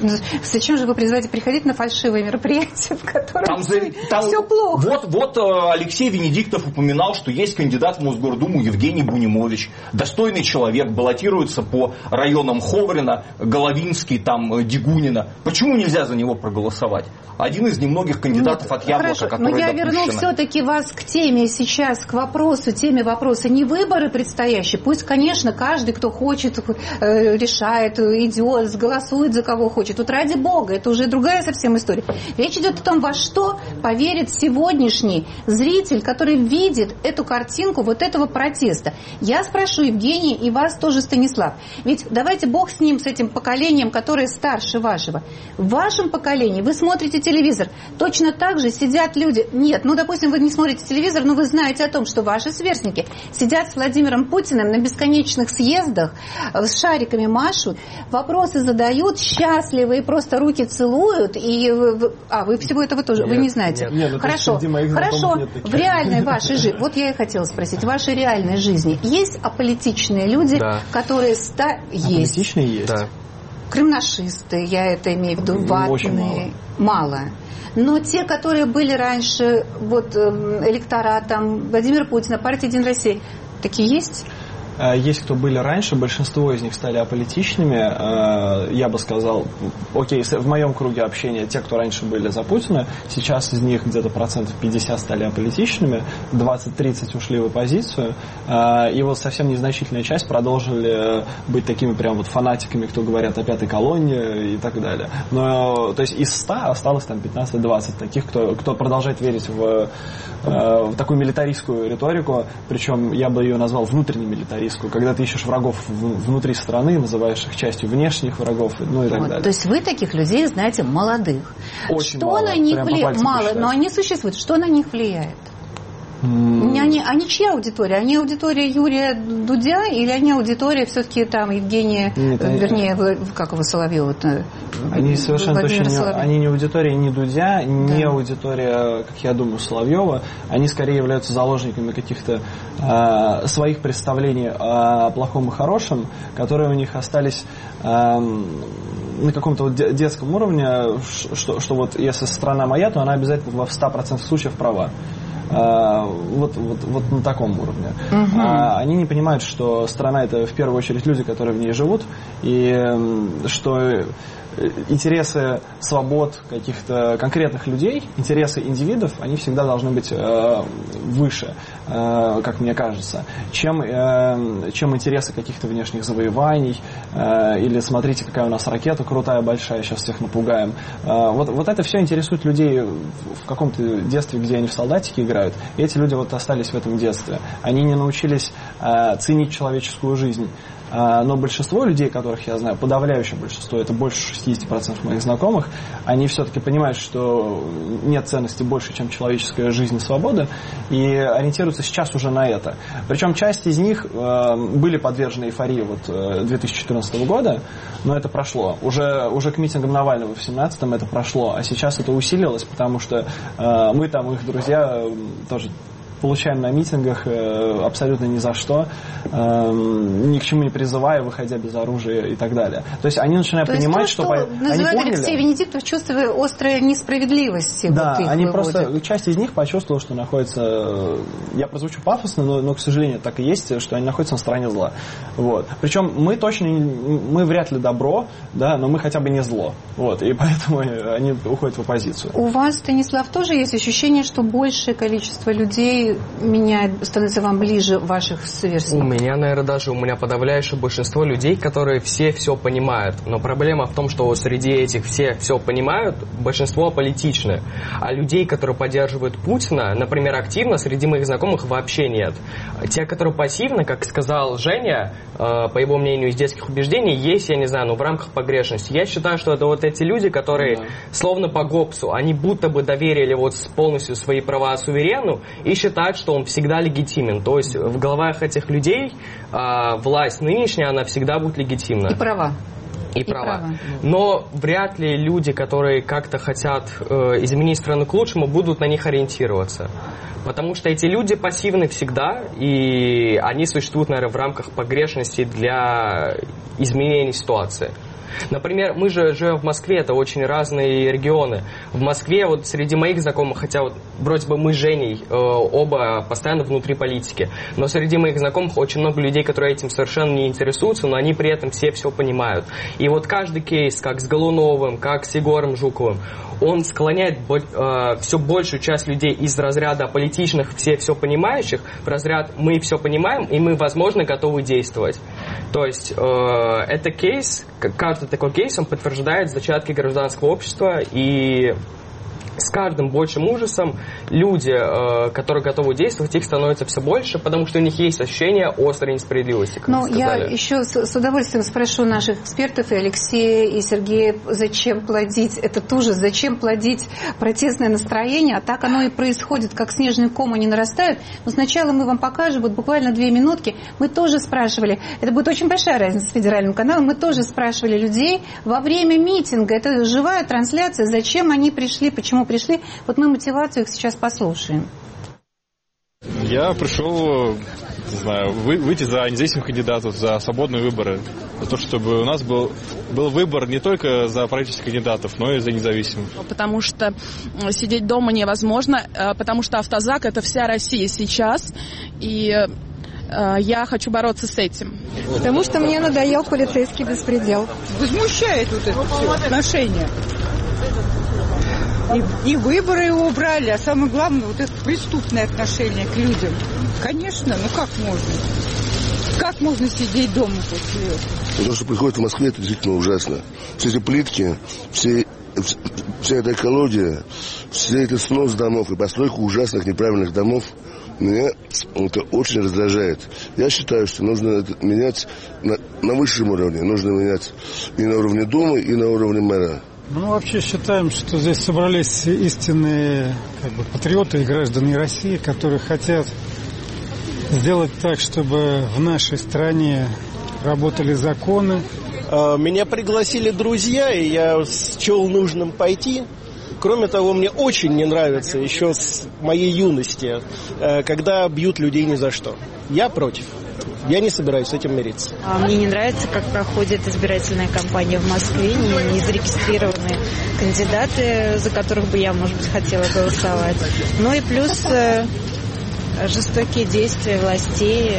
зачем же вы призываете приходить на фальшивые мероприятия, в которых там, там, все плохо? Вот, вот Алексей Венедиктов упоминал, что есть кандидат в Мосгордуму Евгений Бунимович. Достойный человек, баллотируется по районам Ховрина, Головинский, там, Дегунина. Почему нельзя за него проголосовать? Один из немногих кандидатов Нет, от Яблока, хорошо, которые но я допущены. верну все-таки вас к теме сейчас, к вопросу, теме вопроса. Не выборы предстоящие. Пусть, конечно, каждый, кто хочет, решает, идет, голосует за кого хочет. Тут ради бога, это уже другая совсем история. Речь идет о том, во что поверит сегодняшний зритель, который видит эту картинку вот этого протеста. Я спрошу, Евгений, и вас тоже, Станислав. Ведь давайте бог с ним, с этим поколением, которое старше вашего. В вашем поколении вы смотрите телевизор. Точно так же сидят люди... Нет, ну, допустим, вы не смотрите телевизор, но вы знаете о том, что ваши сверстники сидят с Владимиром Путиным на бесконечных съездах, с шариками машут, вопросы задают, счастливы и просто руки целуют. И... А, вы всего этого тоже... Нет, вы не знаете. Нет, нет, хорошо, хорошо. В реальной вашей жизни... Вот я и хотела спросить. В вашей реальной жизни есть аполитичные люди, да. которые... Ста... Есть. Аполитичные есть. Да. Кремнашисты, я это имею в виду, ватные, мало. мало. Но те, которые были раньше, вот электоратом Владимира Путина, партия «Единая Россия», такие есть? Есть, кто были раньше, большинство из них стали аполитичными. Я бы сказал, окей, в моем круге общения те, кто раньше были за Путина, сейчас из них где-то процентов пятьдесят стали аполитичными, двадцать-тридцать ушли в оппозицию, и вот совсем незначительная часть продолжили быть такими прям вот фанатиками, кто говорят о пятой колонне и так далее. Но, то есть из ста осталось там пятнадцать-двадцать таких, кто, кто продолжает верить в, в такую милитаристскую риторику, причем я бы ее назвал внутренней милитаристской. Когда ты ищешь врагов внутри страны, называешь их частью внешних врагов, ну и так вот, далее. То есть вы таких людей знаете молодых. Очень что мало. на них влияет? Мало, но они существуют. Что на них влияет? Mm. Они, они чья аудитория? Они аудитория Юрия Дудя или они аудитория все-таки там Евгения, Нет, вернее, они... как его, Соловьева-то? Они совершенно точно не, они не аудитория ни Дудя, не да. аудитория, как я думаю, Соловьева. Они скорее являются заложниками каких-то э, своих представлений о плохом и хорошем, которые у них остались э, на каком-то вот детском уровне, что, что вот если страна моя, то она обязательно в ста процентах случаев права. А, вот, вот, вот на таком уровне. Uh-huh. А, они не понимают, что страна — это в первую очередь люди, которые в ней живут, и что интересы свобод каких-то конкретных людей, интересы индивидов, они всегда должны быть э, выше, э, как мне кажется, чем, э, чем интересы каких-то внешних завоеваний, э, или смотрите, какая у нас ракета крутая, большая, сейчас всех напугаем. Э, вот, вот это все интересует людей в каком-то детстве, где они в солдатики играют, и эти люди вот остались в этом детстве. Они не научились э, ценить человеческую жизнь. Но большинство людей, которых я знаю, подавляющее большинство, это больше шестьдесят процентов моих знакомых, они все-таки понимают, что нет ценности больше, чем человеческая жизнь и свобода, и ориентируются сейчас уже на это. Причем часть из них были подвержены эйфории вот две тысячи четырнадцатого года, но это прошло. Уже, уже к митингам Навального в две тысячи семнадцатом это прошло, а сейчас это усилилось, потому что мы там, их друзья, тоже получаем на митингах э, абсолютно ни за что, э, ни к чему не призывая, выходя без оружия и так далее. То есть они начинают то понимать, то, что... что они поняли... Алексей Венедиктов, чувствуя острой несправедливости. Да, вот они выводят. просто... Часть из них почувствовала, что находится... Я прозвучу пафосно, но, но, к сожалению, так и есть, что они находятся на стороне зла. Вот. Причем мы точно... Мы вряд ли добро, да, но мы хотя бы не зло. Вот. И поэтому они уходят в оппозицию. У вас, Станислав, тоже есть ощущение, что большее количество людей или меня становится вам ближе ваших сверстников? У меня, наверное, даже у меня подавляющее большинство людей, которые все все понимают. Но проблема в том, что среди этих все все понимают, большинство аполитичны. А людей, которые поддерживают Путина, например, активно, среди моих знакомых вообще нет. Те, которые пассивно, как сказал Женя, по его мнению, из детских убеждений, есть, я не знаю, ну, в рамках погрешности. Я считаю, что это вот эти люди, которые, да. словно по Гоббсу, они будто бы доверили вот полностью свои права суверену и считают, что он всегда легитимен. То есть в головах этих людей а, власть нынешняя, она всегда будет легитимна. И права. И, и права. права. Но вряд ли люди, которые как-то хотят э, изменить страну к лучшему, будут на них ориентироваться. Потому что эти люди пассивны всегда, и они существуют, наверное, в рамках погрешности для изменения ситуации. Например, мы же живем в Москве, это очень разные регионы. В Москве вот среди моих знакомых, хотя вот вроде бы мы с Женей э, оба постоянно внутри политики, но среди моих знакомых очень много людей, которые этим совершенно не интересуются, но они при этом все все понимают. И вот каждый кейс, как с Голуновым, как с Егором Жуковым, он склоняет э, все большую часть людей из разряда политичных, все все понимающих, в разряд мы все понимаем, и мы, возможно, готовы действовать. То есть э, это кейс, каждый такой кейс, он подтверждает зачатки гражданского общества, и с каждым большим ужасом люди, э, которые готовы действовать, их становится все больше, потому что у них есть ощущение острой несправедливости, как Но вы сказали. Я еще с, с удовольствием спрошу наших экспертов, и Алексея, и Сергея, зачем плодить этот ужас, зачем плодить протестное настроение, а так оно и происходит, как снежный ком, они нарастают. Но сначала мы вам покажем, вот буквально две минутки, мы тоже спрашивали, это будет очень большая разница с федеральным каналом, мы тоже спрашивали людей во время митинга, это живая трансляция, зачем они пришли, почему пришли. Вот мы мотивацию их сейчас послушаем. Я пришел, не знаю, вы, выйти за независимых кандидатов, за свободные выборы. За то, чтобы у нас был, был выбор не только за правительственных кандидатов, но и за независимых. Потому что сидеть дома невозможно, потому что автозак – это вся Россия сейчас. И я хочу бороться с этим. Потому что мне надоел полицейский беспредел. Возмущает вот это все отношение. И, и выборы его убрали, а самое главное, вот это преступное отношение к людям. Конечно, ну как можно? Как можно сидеть дома после этого? То, что происходит в Москве, это действительно ужасно. Все эти плитки, все, вся эта экология, все это снос домов и постройка ужасных неправильных домов, меня это очень раздражает. Я считаю, что нужно это менять на, на высшем уровне. Нужно менять и на уровне Думы, и на уровне мэра. Мы вообще считаем, что здесь собрались истинные как бы, патриоты и граждане России, которые хотят сделать так, чтобы в нашей стране работали законы. Меня пригласили друзья, и я счел нужным пойти. Кроме того, мне очень не нравится еще с моей юности, когда бьют людей ни за что. Я против. Я не собираюсь с этим мириться. А мне не нравится, как проходит избирательная кампания в Москве, не, не зарегистрированные кандидаты, за которых бы я, может быть, хотела голосовать. Ну и плюс э, жестокие действия властей,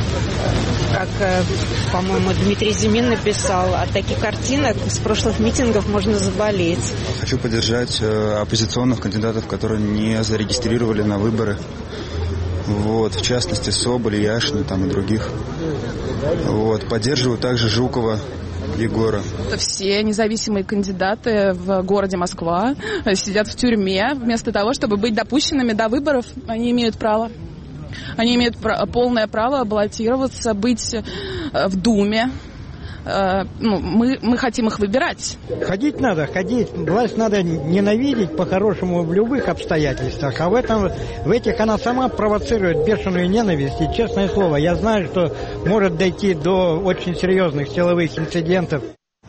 как, э, по-моему, Дмитрий Зимин написал, от таких картинок с прошлых митингов можно заболеть. Хочу поддержать э, оппозиционных кандидатов, которые не зарегистрировали на выборы. Вот, в частности, Соболь, Яшина там и других. Вот, поддерживаю также Жукова, Егора. Это все независимые кандидаты в городе Москва сидят в тюрьме. Вместо того, чтобы быть допущенными до выборов, они имеют право. Они имеют полное право баллотироваться, быть в Думе. Ну, мы, мы хотим их выбирать. Ходить надо, ходить. Власть надо ненавидеть по-хорошему в любых обстоятельствах. А в, этом, в этих она сама провоцирует бешеную ненависть. И, честное слово, я знаю, что может дойти до очень серьезных силовых инцидентов.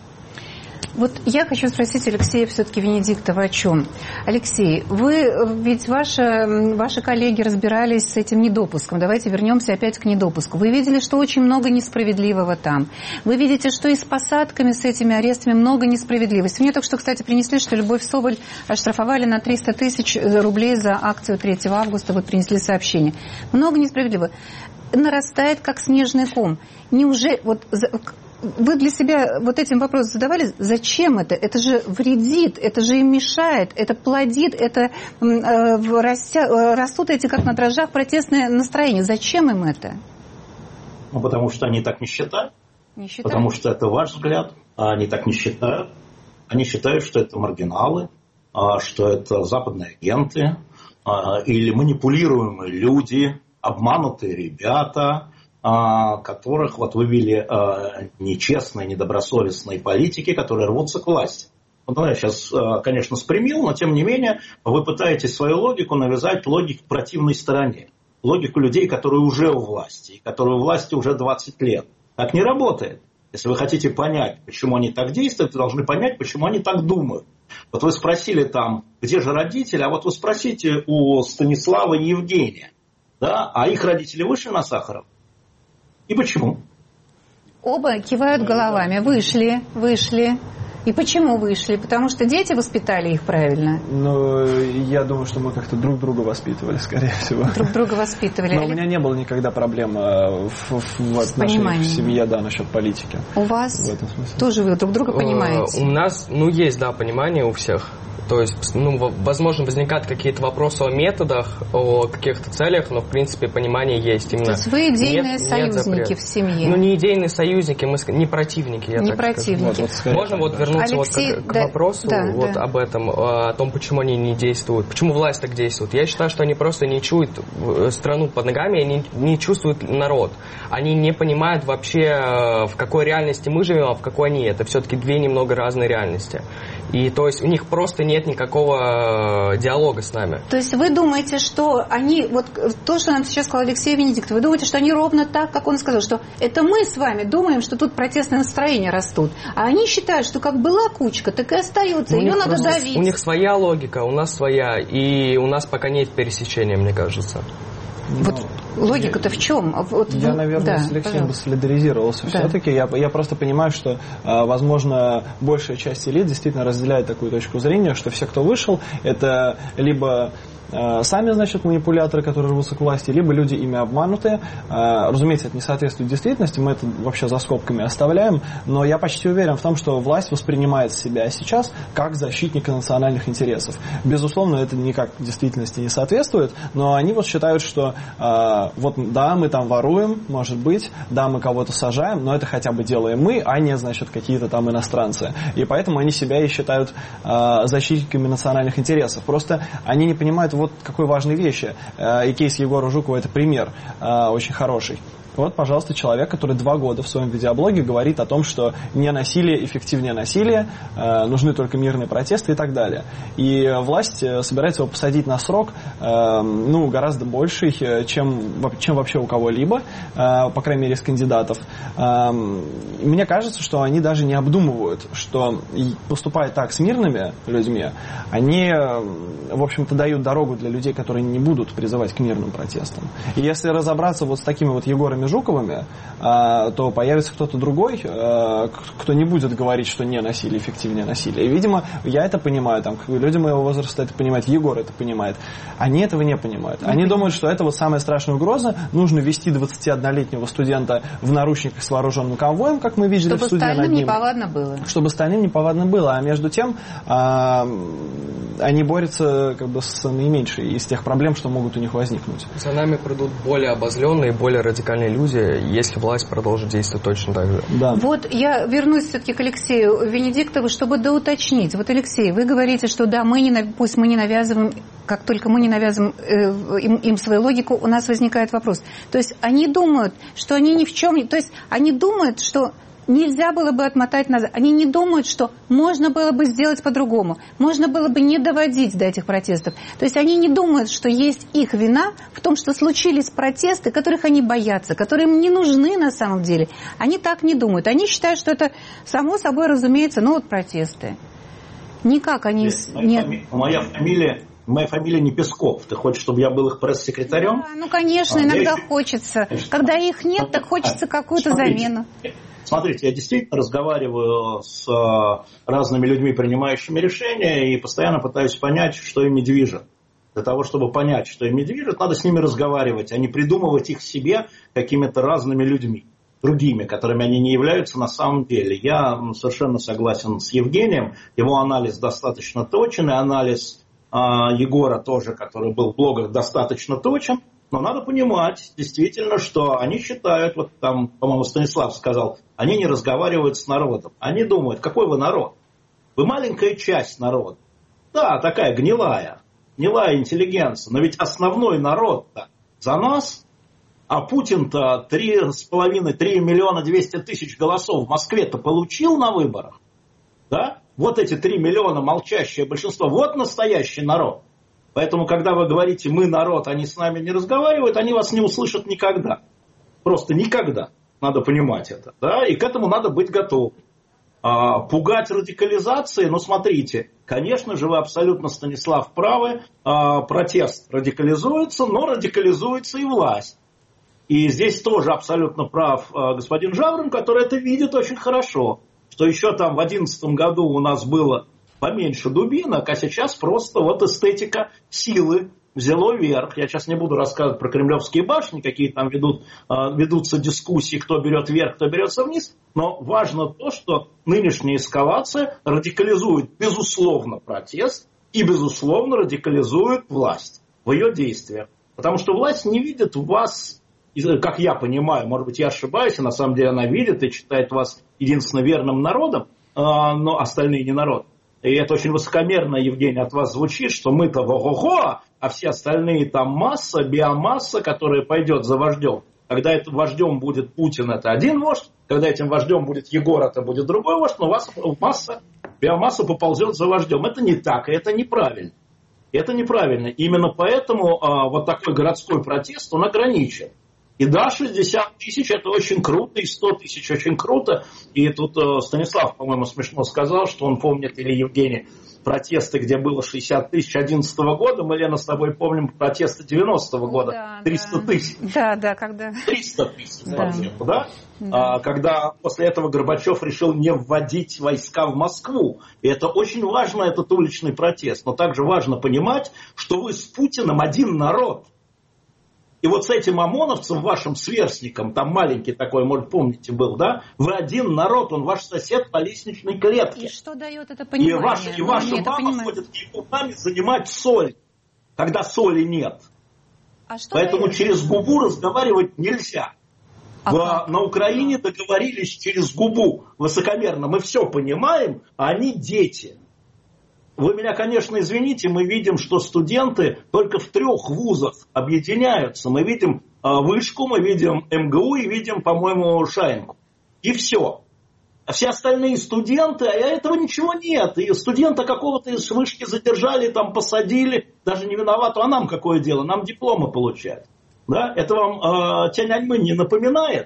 Вот я хочу спросить Алексея все-таки Венедиктова о чем. Алексей, вы ведь ваши, ваши коллеги разбирались с этим недопуском. Давайте вернемся опять к недопуску. Вы видели, что очень много несправедливого там. Вы видите, что и с посадками, с этими арестами много несправедливости. Мне только что, кстати, принесли, что Любовь Соболь оштрафовали на триста тысяч рублей за акцию третьего августа. Вот принесли сообщение. Много несправедливого. Нарастает, как снежный ком. Неужели... Вот, вы для себя вот этим вопросом задавали, зачем это? Это же вредит, это же им мешает, это плодит, это э, растя, растут эти, как на дрожжах, протестные настроения. Зачем им это? Ну, потому что они так не считают. Не считают? Потому что это ваш взгляд, а они так не считают. Они считают, что это маргиналы, что это западные агенты или манипулируемые люди, обманутые ребята, которых вот вывели нечестные, недобросовестные политики, которые рвутся к власти. Вот я сейчас, конечно, спрямил, но тем не менее вы пытаетесь свою логику навязать логику противной стороне. Логику людей, которые уже у власти, которые у власти уже двадцать лет. Так не работает. Если вы хотите понять, почему они так действуют, вы должны понять, почему они так думают. Вот вы спросили там, где же родители, а вот вы спросите у Станислава и Евгения, да, а их родители вышли на Сахаров? И почему? Оба кивают головами. Вышли, вышли. И почему вышли? Потому что дети воспитали их правильно? Ну, я думаю, что мы как-то друг друга воспитывали, скорее всего. Друг друга воспитывали. Но у меня не было никогда проблем в, в, в отношениях в семье, да, насчет политики. У вас тоже вы друг друга понимаете? У нас, ну, есть, да, понимание у всех. То есть, ну, возможно, возникают какие-то вопросы о методах, о каких-то целях, но, в принципе, понимание есть. Именно. То есть вы идейные нет, союзники нет в семье? Ну, не идейные союзники, мы не противники, я не так противники. скажу. Вот, вот, Можно вот вернуться Алексей, вот к, да, к вопросу да, вот да. об этом, о том, почему они не действуют, почему власть так действует. Я считаю, что они просто не чуют страну под ногами, они не чувствуют народ. Они не понимают вообще, в какой реальности мы живем, а в какой они. Это все-таки две немного разные реальности. И то есть у них просто нет никакого диалога с нами. То есть вы думаете, что они, вот то, что нам сейчас сказал Алексей Венедиктов, вы думаете, что они ровно так, как он сказал, что это мы с вами думаем, что тут протестные настроения растут, а они считают, что как была кучка, так и остается, ее надо давить. У них своя логика, у нас своя, и у нас пока нет пересечения, мне кажется. Вот логика-то в чем? Вот, я, ну, наверное, да, с Алексеем пожалуйста. бы солидаризировался. Да. Все-таки я, я просто понимаю, что, возможно, большая часть элит действительно разделяет такую точку зрения, что все, кто вышел, это либо сами, значит, манипуляторы, которые рвутся к власти, либо люди ими обманутые. Разумеется, это не соответствует действительности, мы это вообще за скобками оставляем, но я почти уверен в том, что власть воспринимает себя сейчас как защитника национальных интересов. Безусловно, это никак действительности не соответствует, но они вот считают, что вот да, мы там воруем, может быть, да, мы кого-то сажаем, но это хотя бы делаем мы, а не, значит, какие-то там иностранцы. И поэтому они себя и считают защитниками национальных интересов. Просто они не понимают вот какой важной вещи. И кейс Егора Жукова – это пример очень хороший. Вот, пожалуйста, человек, который два года в своем видеоблоге говорит о том, что не насилие эффективнее насилия, э, нужны только мирные протесты и так далее. И власть собирается его посадить на срок э, ну, гораздо больший, чем, чем вообще у кого-либо, э, по крайней мере, из кандидатов. Э, мне кажется, что они даже не обдумывают, что поступая так с мирными людьми, они, в общем-то, дают дорогу для людей, которые не будут призывать к мирным протестам. И если разобраться вот с такими вот Егорами Жуковыми, то появится кто-то другой, кто не будет говорить, что не насилие эффективнее насилия. И, видимо, я это понимаю, там, люди моего возраста это понимают, Егор это понимает. Они этого не понимают. Они думают, что это вот самая страшная угроза. Нужно вести двадцатиоднолетнего студента в наручниках с вооруженным конвоем, как мы видели чтобы в суде над ним. Чтобы остальным неповадно было. Чтобы остальным неповадно было. А между тем, они борются как бы с наименьшей из тех проблем, что могут у них возникнуть. За нами придут более обозленные, более радикальные люди, если власть продолжит действовать точно так же. Да. Вот я вернусь все-таки к Алексею Венедиктову, чтобы доуточнить. Вот, Алексей, вы говорите, что да, мы не, пусть мы не навязываем, как только мы не навязываем э, им, им свою логику, у нас возникает вопрос. То есть они думают, что они ни в чем не... То есть они думают, что нельзя было бы отмотать назад. Они не думают, что можно было бы сделать по-другому. Можно было бы не доводить до этих протестов. То есть они не думают, что есть их вина в том, что случились протесты, которых они боятся, которые им не нужны на самом деле. Они так не думают. Они считают, что это само собой разумеется, ну вот протесты. Никак они... Моя, не... моя фамилия... Моя фамилия не Песков. Ты хочешь, чтобы я был их пресс-секретарем? Да, ну, конечно, а, иногда я... хочется. Конечно. Когда их нет, так хочется какую-то Смотрите. замену. Смотрите, я действительно разговариваю с разными людьми, принимающими решения, и постоянно пытаюсь понять, что ими движет. Для того, чтобы понять, что ими движет, надо с ними разговаривать, а не придумывать их себе какими-то разными людьми. другими, которыми они не являются на самом деле. Я совершенно согласен с Евгением. Его анализ достаточно точен, и анализ э, Егора тоже, который был в блогах, достаточно точен. Но надо понимать, действительно, что они считают, вот там, по-моему, Станислав сказал, они не разговаривают с народом. Они думают, какой вы народ? Вы маленькая часть народа. Да, такая гнилая, гнилая интеллигенция. Но ведь основной народ-то за нас, а Путин-то три с половиной, три миллиона двести тысяч голосов в Москве-то получил на выборах. Да? Вот эти три миллиона, молчащее большинство, вот настоящий народ. Поэтому, когда вы говорите «мы народ», они с нами не разговаривают, они вас не услышат никогда. Просто никогда. Надо понимать это. Да? И к этому надо быть готовым. А, пугать радикализацией, ну смотрите, конечно же, вы абсолютно, Станислав, правы. А, протест радикализуется, но радикализуется и власть. И здесь тоже абсолютно прав а, господин Жаврин, который это видит очень хорошо. Что еще там в две тысячи одиннадцатом году у нас было поменьше дубинок, а сейчас просто вот эстетика силы взяло верх. Я сейчас не буду рассказывать про кремлевские башни, какие там ведут, ведутся дискуссии, кто берет верх, кто берется вниз. Но важно то, что нынешняя эскалация радикализует, безусловно, протест и, безусловно, радикализует власть в ее действиях. Потому что власть не видит в вас, как я понимаю, может быть, я ошибаюсь, и на самом деле она видит и считает вас единственно верным народом, но остальные не народ. И это очень высокомерно, Евгений, от вас звучит, что мы-то го-го-го, а все остальные там масса, биомасса, которая пойдет за вождем. Когда этим вождем будет Путин, это один вождь, когда этим вождем будет Егор, это будет другой вождь, но у вас масса, биомасса поползет за вождем. Это не так, и это неправильно. Это неправильно. Именно поэтому а, вот такой городской протест, он ограничен. И да, шестьдесят тысяч это очень круто, и сто тысяч очень круто. И тут э, Станислав, по-моему, смешно сказал, что он помнит, или Евгений, протесты, где было шестьдесят тысяч две тысячи одиннадцатого года. Мы, Лена, с тобой помним протесты девяностого года. Да, триста тысяч. Да, да, когда... триста тысяч, да. Да? Да. А, когда после этого Горбачев решил не вводить войска в Москву. И это очень важно, этот уличный протест. Но также важно понимать, что вы с Путиным один народ. И вот с этим ОМОНовцем, вашим сверстником, там маленький такой, может, помните, был, да? Вы один народ, он ваш сосед по лестничной клетке. И что дает это понимание? И, ваш, и ваша мама понимает. Ходит к его маме занимать соль, когда соли нет. А что Поэтому дает? Через губу разговаривать нельзя. А в, на Украине договорились через губу высокомерно. Мы все понимаем, а они дети. Вы меня, конечно, извините, мы видим, что студенты только в трех вузах объединяются. Мы видим Вышку, мы видим МГУ и видим, по-моему, Шаинку. И все. А все остальные студенты, а этого ничего нет. И студента какого-то из Вышки задержали, там посадили. Даже не виноват, а нам какое дело? Нам дипломы получать. Да? Это вам э, Тянь Аньмэнь не напоминает?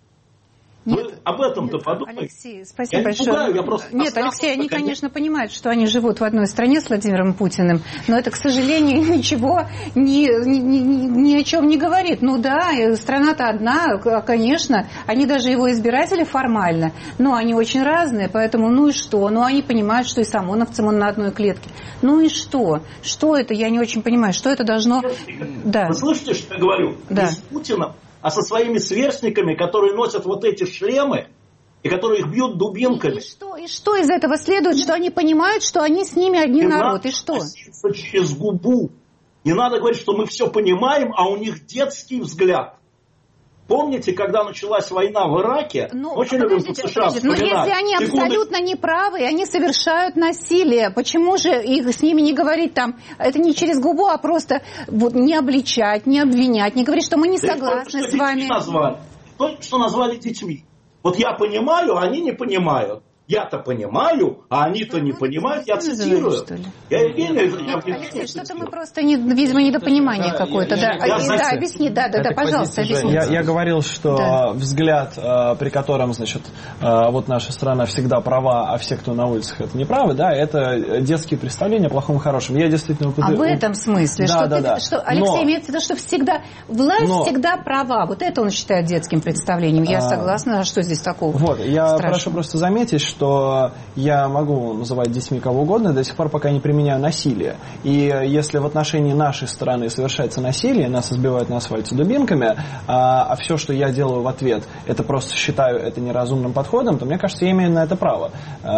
Нет, Вы об этом-то подумайте. Алексей, спасибо я большое. Не пугаю, я просто Нет, Алексей, они, конечно, понимают, что они живут в одной стране с Владимиром Путиным, но это, к сожалению, ничего ни, ни, ни, ни о чем не говорит. Ну да, страна-то одна, конечно, они даже его избиратели формально, но они очень разные, поэтому ну и что? Ну они понимают, что и с ОМОНовцем он на одной клетке. Ну и что? Что это? Я не очень понимаю, что это должно... Да. Вы слышите, что я говорю? Да. Не с Путиным, а со своими сверстниками, которые носят вот эти шлемы и которые их бьют дубинками. И, и, что, и что из этого следует? Что они понимают, что они с ними один не народ. И что? Через губу. Не надо говорить, что мы все понимаем, а у них детский взгляд. Помните, когда началась война в Ираке? Ну, очень любим тут США но если они Секунды. абсолютно неправы, они совершают насилие, почему же их с ними не говорить там, это не через губу, а просто вот, не обличать, не обвинять, не говорить, что мы не да согласны с вами. Назвали. Только что назвали детьми. Вот я понимаю, а они не понимают. Я-то понимаю, а они-то не понимают. Я цитирую. Что ли? Я Евгения... Алексей, что-то мы просто, не, видимо, недопонимание какое-то. Да, да, да, да, объясни, да, да, да, пожалуйста, объясни. Я, я говорил, что да. взгляд, при котором, значит, вот наша страна всегда права, а все, кто на улицах, это неправы, да, это детские представления о плохом и хорошем. Я действительно... А в этом смысле? Да, что да, ты, да. Что, Алексей Но... имеет в виду, что всегда власть Но... всегда права. Вот это он считает детским представлением. Я а... согласна. А что здесь такого Вот, я страшного? прошу просто заметить, что что я могу называть детьми кого угодно до сих пор, пока не применяю насилие. И если в отношении нашей стороны совершается насилие, нас избивают на асфальте дубинками, а, а все, что я делаю в ответ, это просто считаю это неразумным подходом, то мне кажется, я имею на это право.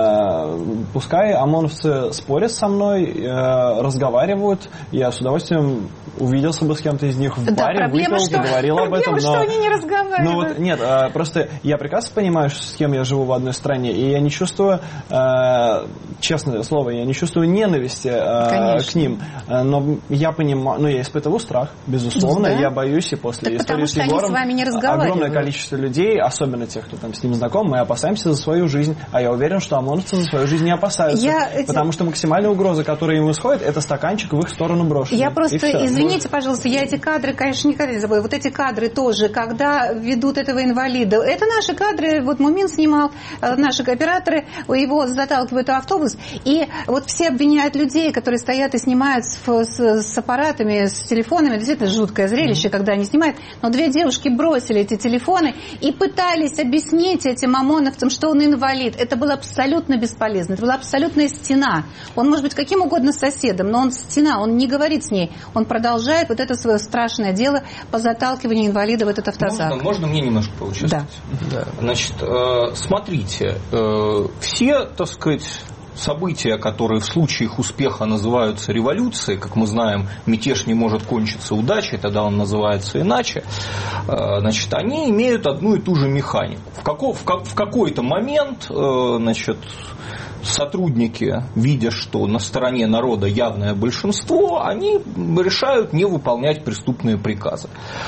А, пускай ОМОНовцы спорят со мной, а, разговаривают, я с удовольствием увиделся бы с кем-то из них в да, баре, выпил, что, поговорил об этом. Но, что они не разговаривают. Ну, вот, нет, а, просто я прекрасно понимаю, с кем я живу в одной стране, и я не чувствую, а, честное слово, я не чувствую ненависти а, к ним, а, но я понимаю, ну, я испытываю страх, безусловно, да? Я боюсь, и после так истории с Егором огромное количество людей, особенно тех, кто там с ним знаком, мы опасаемся за свою жизнь, а я уверен, что ОМОНовцы за свою жизнь не опасаются, я потому эти... что максимальная угроза, которая им исходит, это стаканчик в их сторону брошенный. Я просто, извините, пожалуйста, я эти кадры, конечно, никогда не забыла, вот эти кадры тоже, когда ведут этого инвалида, это наши кадры, вот Мумин снимал, наши кооператоры, его заталкивают в автобус, и вот все обвиняют людей, которые стоят и снимают с, с, с аппаратами, с телефонами, действительно жуткое зрелище, mm-hmm. когда они снимают, но две девушки бросили эти телефоны и пытались объяснить этим ОМОНовцам, что он инвалид. Это было абсолютно бесполезно, это была абсолютная стена. Он может быть каким угодно соседом, но он стена, он не говорит с ней, он продолжает вот это свое страшное дело по заталкиванию инвалида в этот автозак. Можно, можно мне немножко поучаствовать? Да. да. Значит, э, смотрите, э, все, так сказать, события, которые в случае их успеха называются революцией, как мы знаем, мятеж не может кончиться удачей, тогда он называется иначе, значит, они имеют одну и ту же механику. В, каков, в, в какой-то момент, значит, сотрудники, видя, что на стороне народа явное большинство, они решают не выполнять преступные приказы.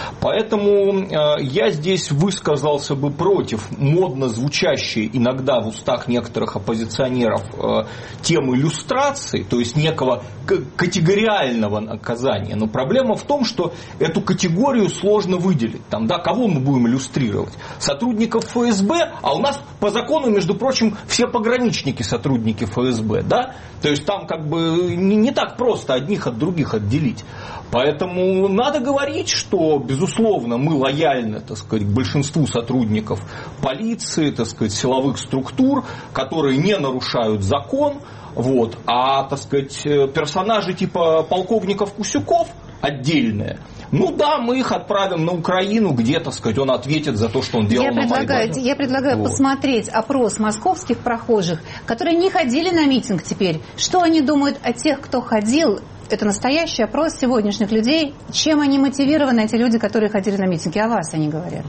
Поэтому я здесь высказался бы против модно звучащей иногда в устах некоторых оппозиционеров темы люстрации, то есть некого категориального наказания. Но проблема в том, что эту категорию сложно выделить. Там, да, кого мы будем иллюстрировать? Сотрудников эф эс бэ, а у нас по закону, между прочим, все пограничники сотрудники сотрудники эф эс бэ, да? То есть там как бы не, не так просто одних от других отделить. Поэтому надо говорить, что, безусловно, мы лояльны, так сказать, к большинству сотрудников полиции, так сказать, силовых структур, которые не нарушают закон, вот, а, так сказать, персонажи типа полковников Кусюков отдельные. Ну да, мы их отправим на Украину, где, так сказать, он ответит за то, что он делал я на предлагаю, Майдане. Я предлагаю вот. посмотреть опрос московских прохожих, которые не ходили на митинг теперь. Что они думают о тех, кто ходил? Это настоящий опрос сегодняшних людей. Чем они мотивированы, эти люди, которые ходили на митинги? О вас они говорят.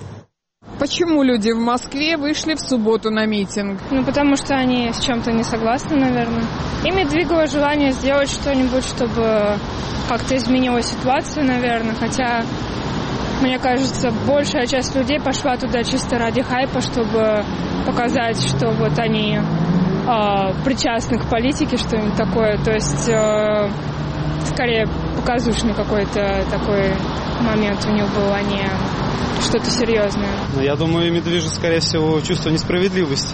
Почему люди в Москве вышли в субботу на митинг? Ну, потому что они с чем-то не согласны, наверное. Ими двигало желание сделать что-нибудь, чтобы как-то изменила ситуацию, наверное. Хотя, мне кажется, большая часть людей пошла туда чисто ради хайпа, чтобы показать, что вот они э, причастны к политике, что-нибудь такое. То есть, э, скорее, показушный какой-то такой момент у них был, а не что-то серьезное. Ну, я думаю, ими движет, скорее всего, чувство несправедливости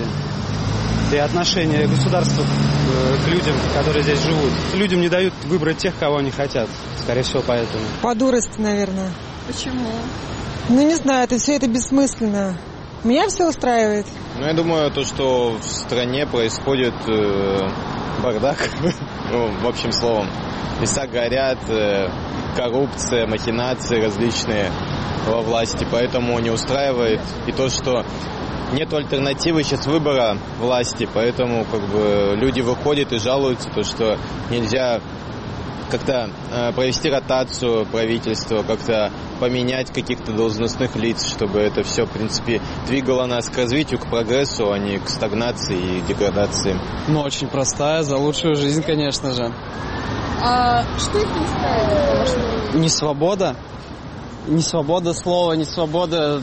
и отношение государства к, к людям, которые здесь живут. Людям не дают выбрать тех, кого они хотят. Скорее всего, поэтому. По дурости, наверное. Почему? Ну, не знаю, это все это бессмысленно. Меня все устраивает. Ну, я думаю, то, что в стране происходит э, бардак, ну, в общем словом. Леса горят, э, коррупция, махинации различные во власти, поэтому не устраивает и то, что нет альтернативы сейчас выбора власти, поэтому как бы люди выходят и жалуются, то, что нельзя как-то э, провести ротацию правительства, как-то поменять каких-то должностных лиц, чтобы это все, в принципе, двигало нас к развитию, к прогрессу, а не к стагнации и деградации. Ну, очень простая, за лучшую жизнь, конечно же. А что их не устраивает? Не свобода. Не свобода слова, не свобода...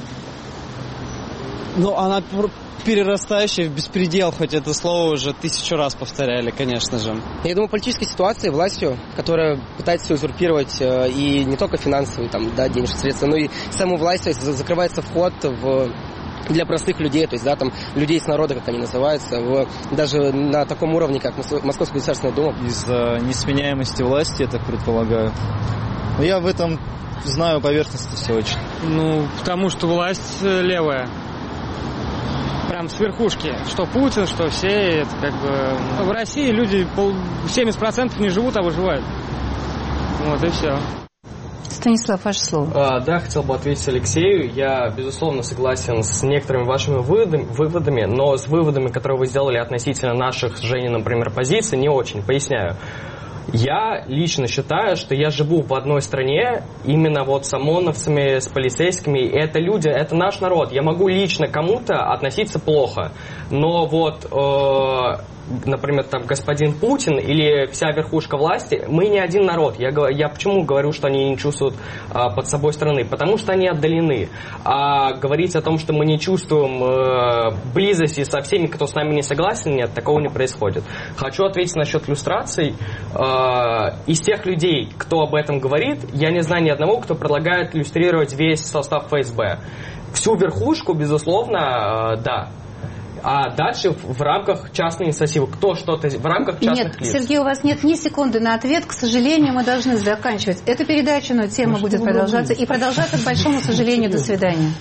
Ну, она перерастающая в беспредел, хоть это слово уже тысячу раз повторяли, конечно же. Я думаю, политической ситуации, властью, которая пытается узурпировать и не только финансовые, там, да, денежные средства, но и саму власть, то есть закрывается вход в... для простых людей, то есть, да, там, людей с народа, как они называются, в, даже на таком уровне, как Московская Государственная Дума. Из-за несменяемости власти, я так предполагаю. Но я в этом знаю поверхностно все очень. Ну, потому что власть левая. прям с верхушки. Что Путин, что все, это как бы... В России люди семьдесят процентов не живут, а выживают. Вот и все. Станислав, ваше слово. А, да, хотел бы ответить Алексею. Я, безусловно, согласен с некоторыми вашими выводами, выводами, но с выводами, которые вы сделали относительно наших с Женей, например, позиций, не очень. Поясняю. Я лично считаю, что я живу в одной стране, именно вот с ОМОНовцами, с полицейскими. И это люди, это наш народ. Я могу лично кому-то относиться плохо, но вот... Э- например, там, господин Путин или вся верхушка власти, мы не один народ. Я, я почему говорю, что они не чувствуют а, под собой страны? Потому что они отдалены. А говорить о том, что мы не чувствуем а, близости со всеми, кто с нами не согласен, нет, такого не происходит. Хочу ответить насчет люстраций. А, из тех людей, кто об этом говорит, я не знаю ни одного, кто предлагает люстрировать весь состав ФСБ. Всю верхушку, безусловно, а, да. А дальше в рамках частной инициативы. Кто что-то в рамках частных нет, лиц? Сергей, у вас нет ни секунды на ответ. К сожалению, мы должны заканчивать эту передачу, но тема ну, будет продолжаться. И продолжаться, к большому сожалению. До свидания.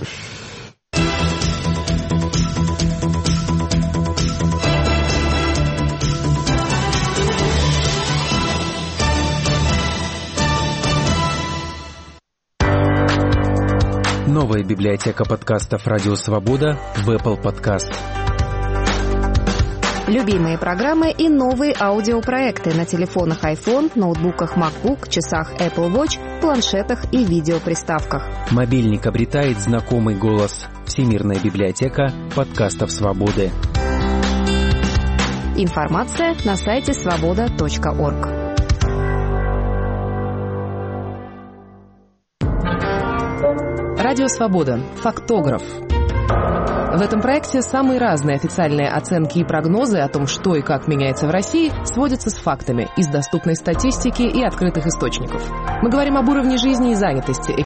Новая библиотека подкастов «Радио Свобода» в Apple Podcast. Любимые программы и новые аудиопроекты на телефонах iPhone, ноутбуках MacBook, часах Apple Watch, планшетах и видеоприставках. Мобильник обретает знакомый голос. Всемирная библиотека подкастов «Свободы». Информация на сайте свобода точка орг. Радио Свобода. Фактограф. В этом проекте самые разные официальные оценки и прогнозы о том, что и как меняется в России, сводятся с фактами из доступной статистики и открытых источников. Мы говорим об уровне жизни и занятости,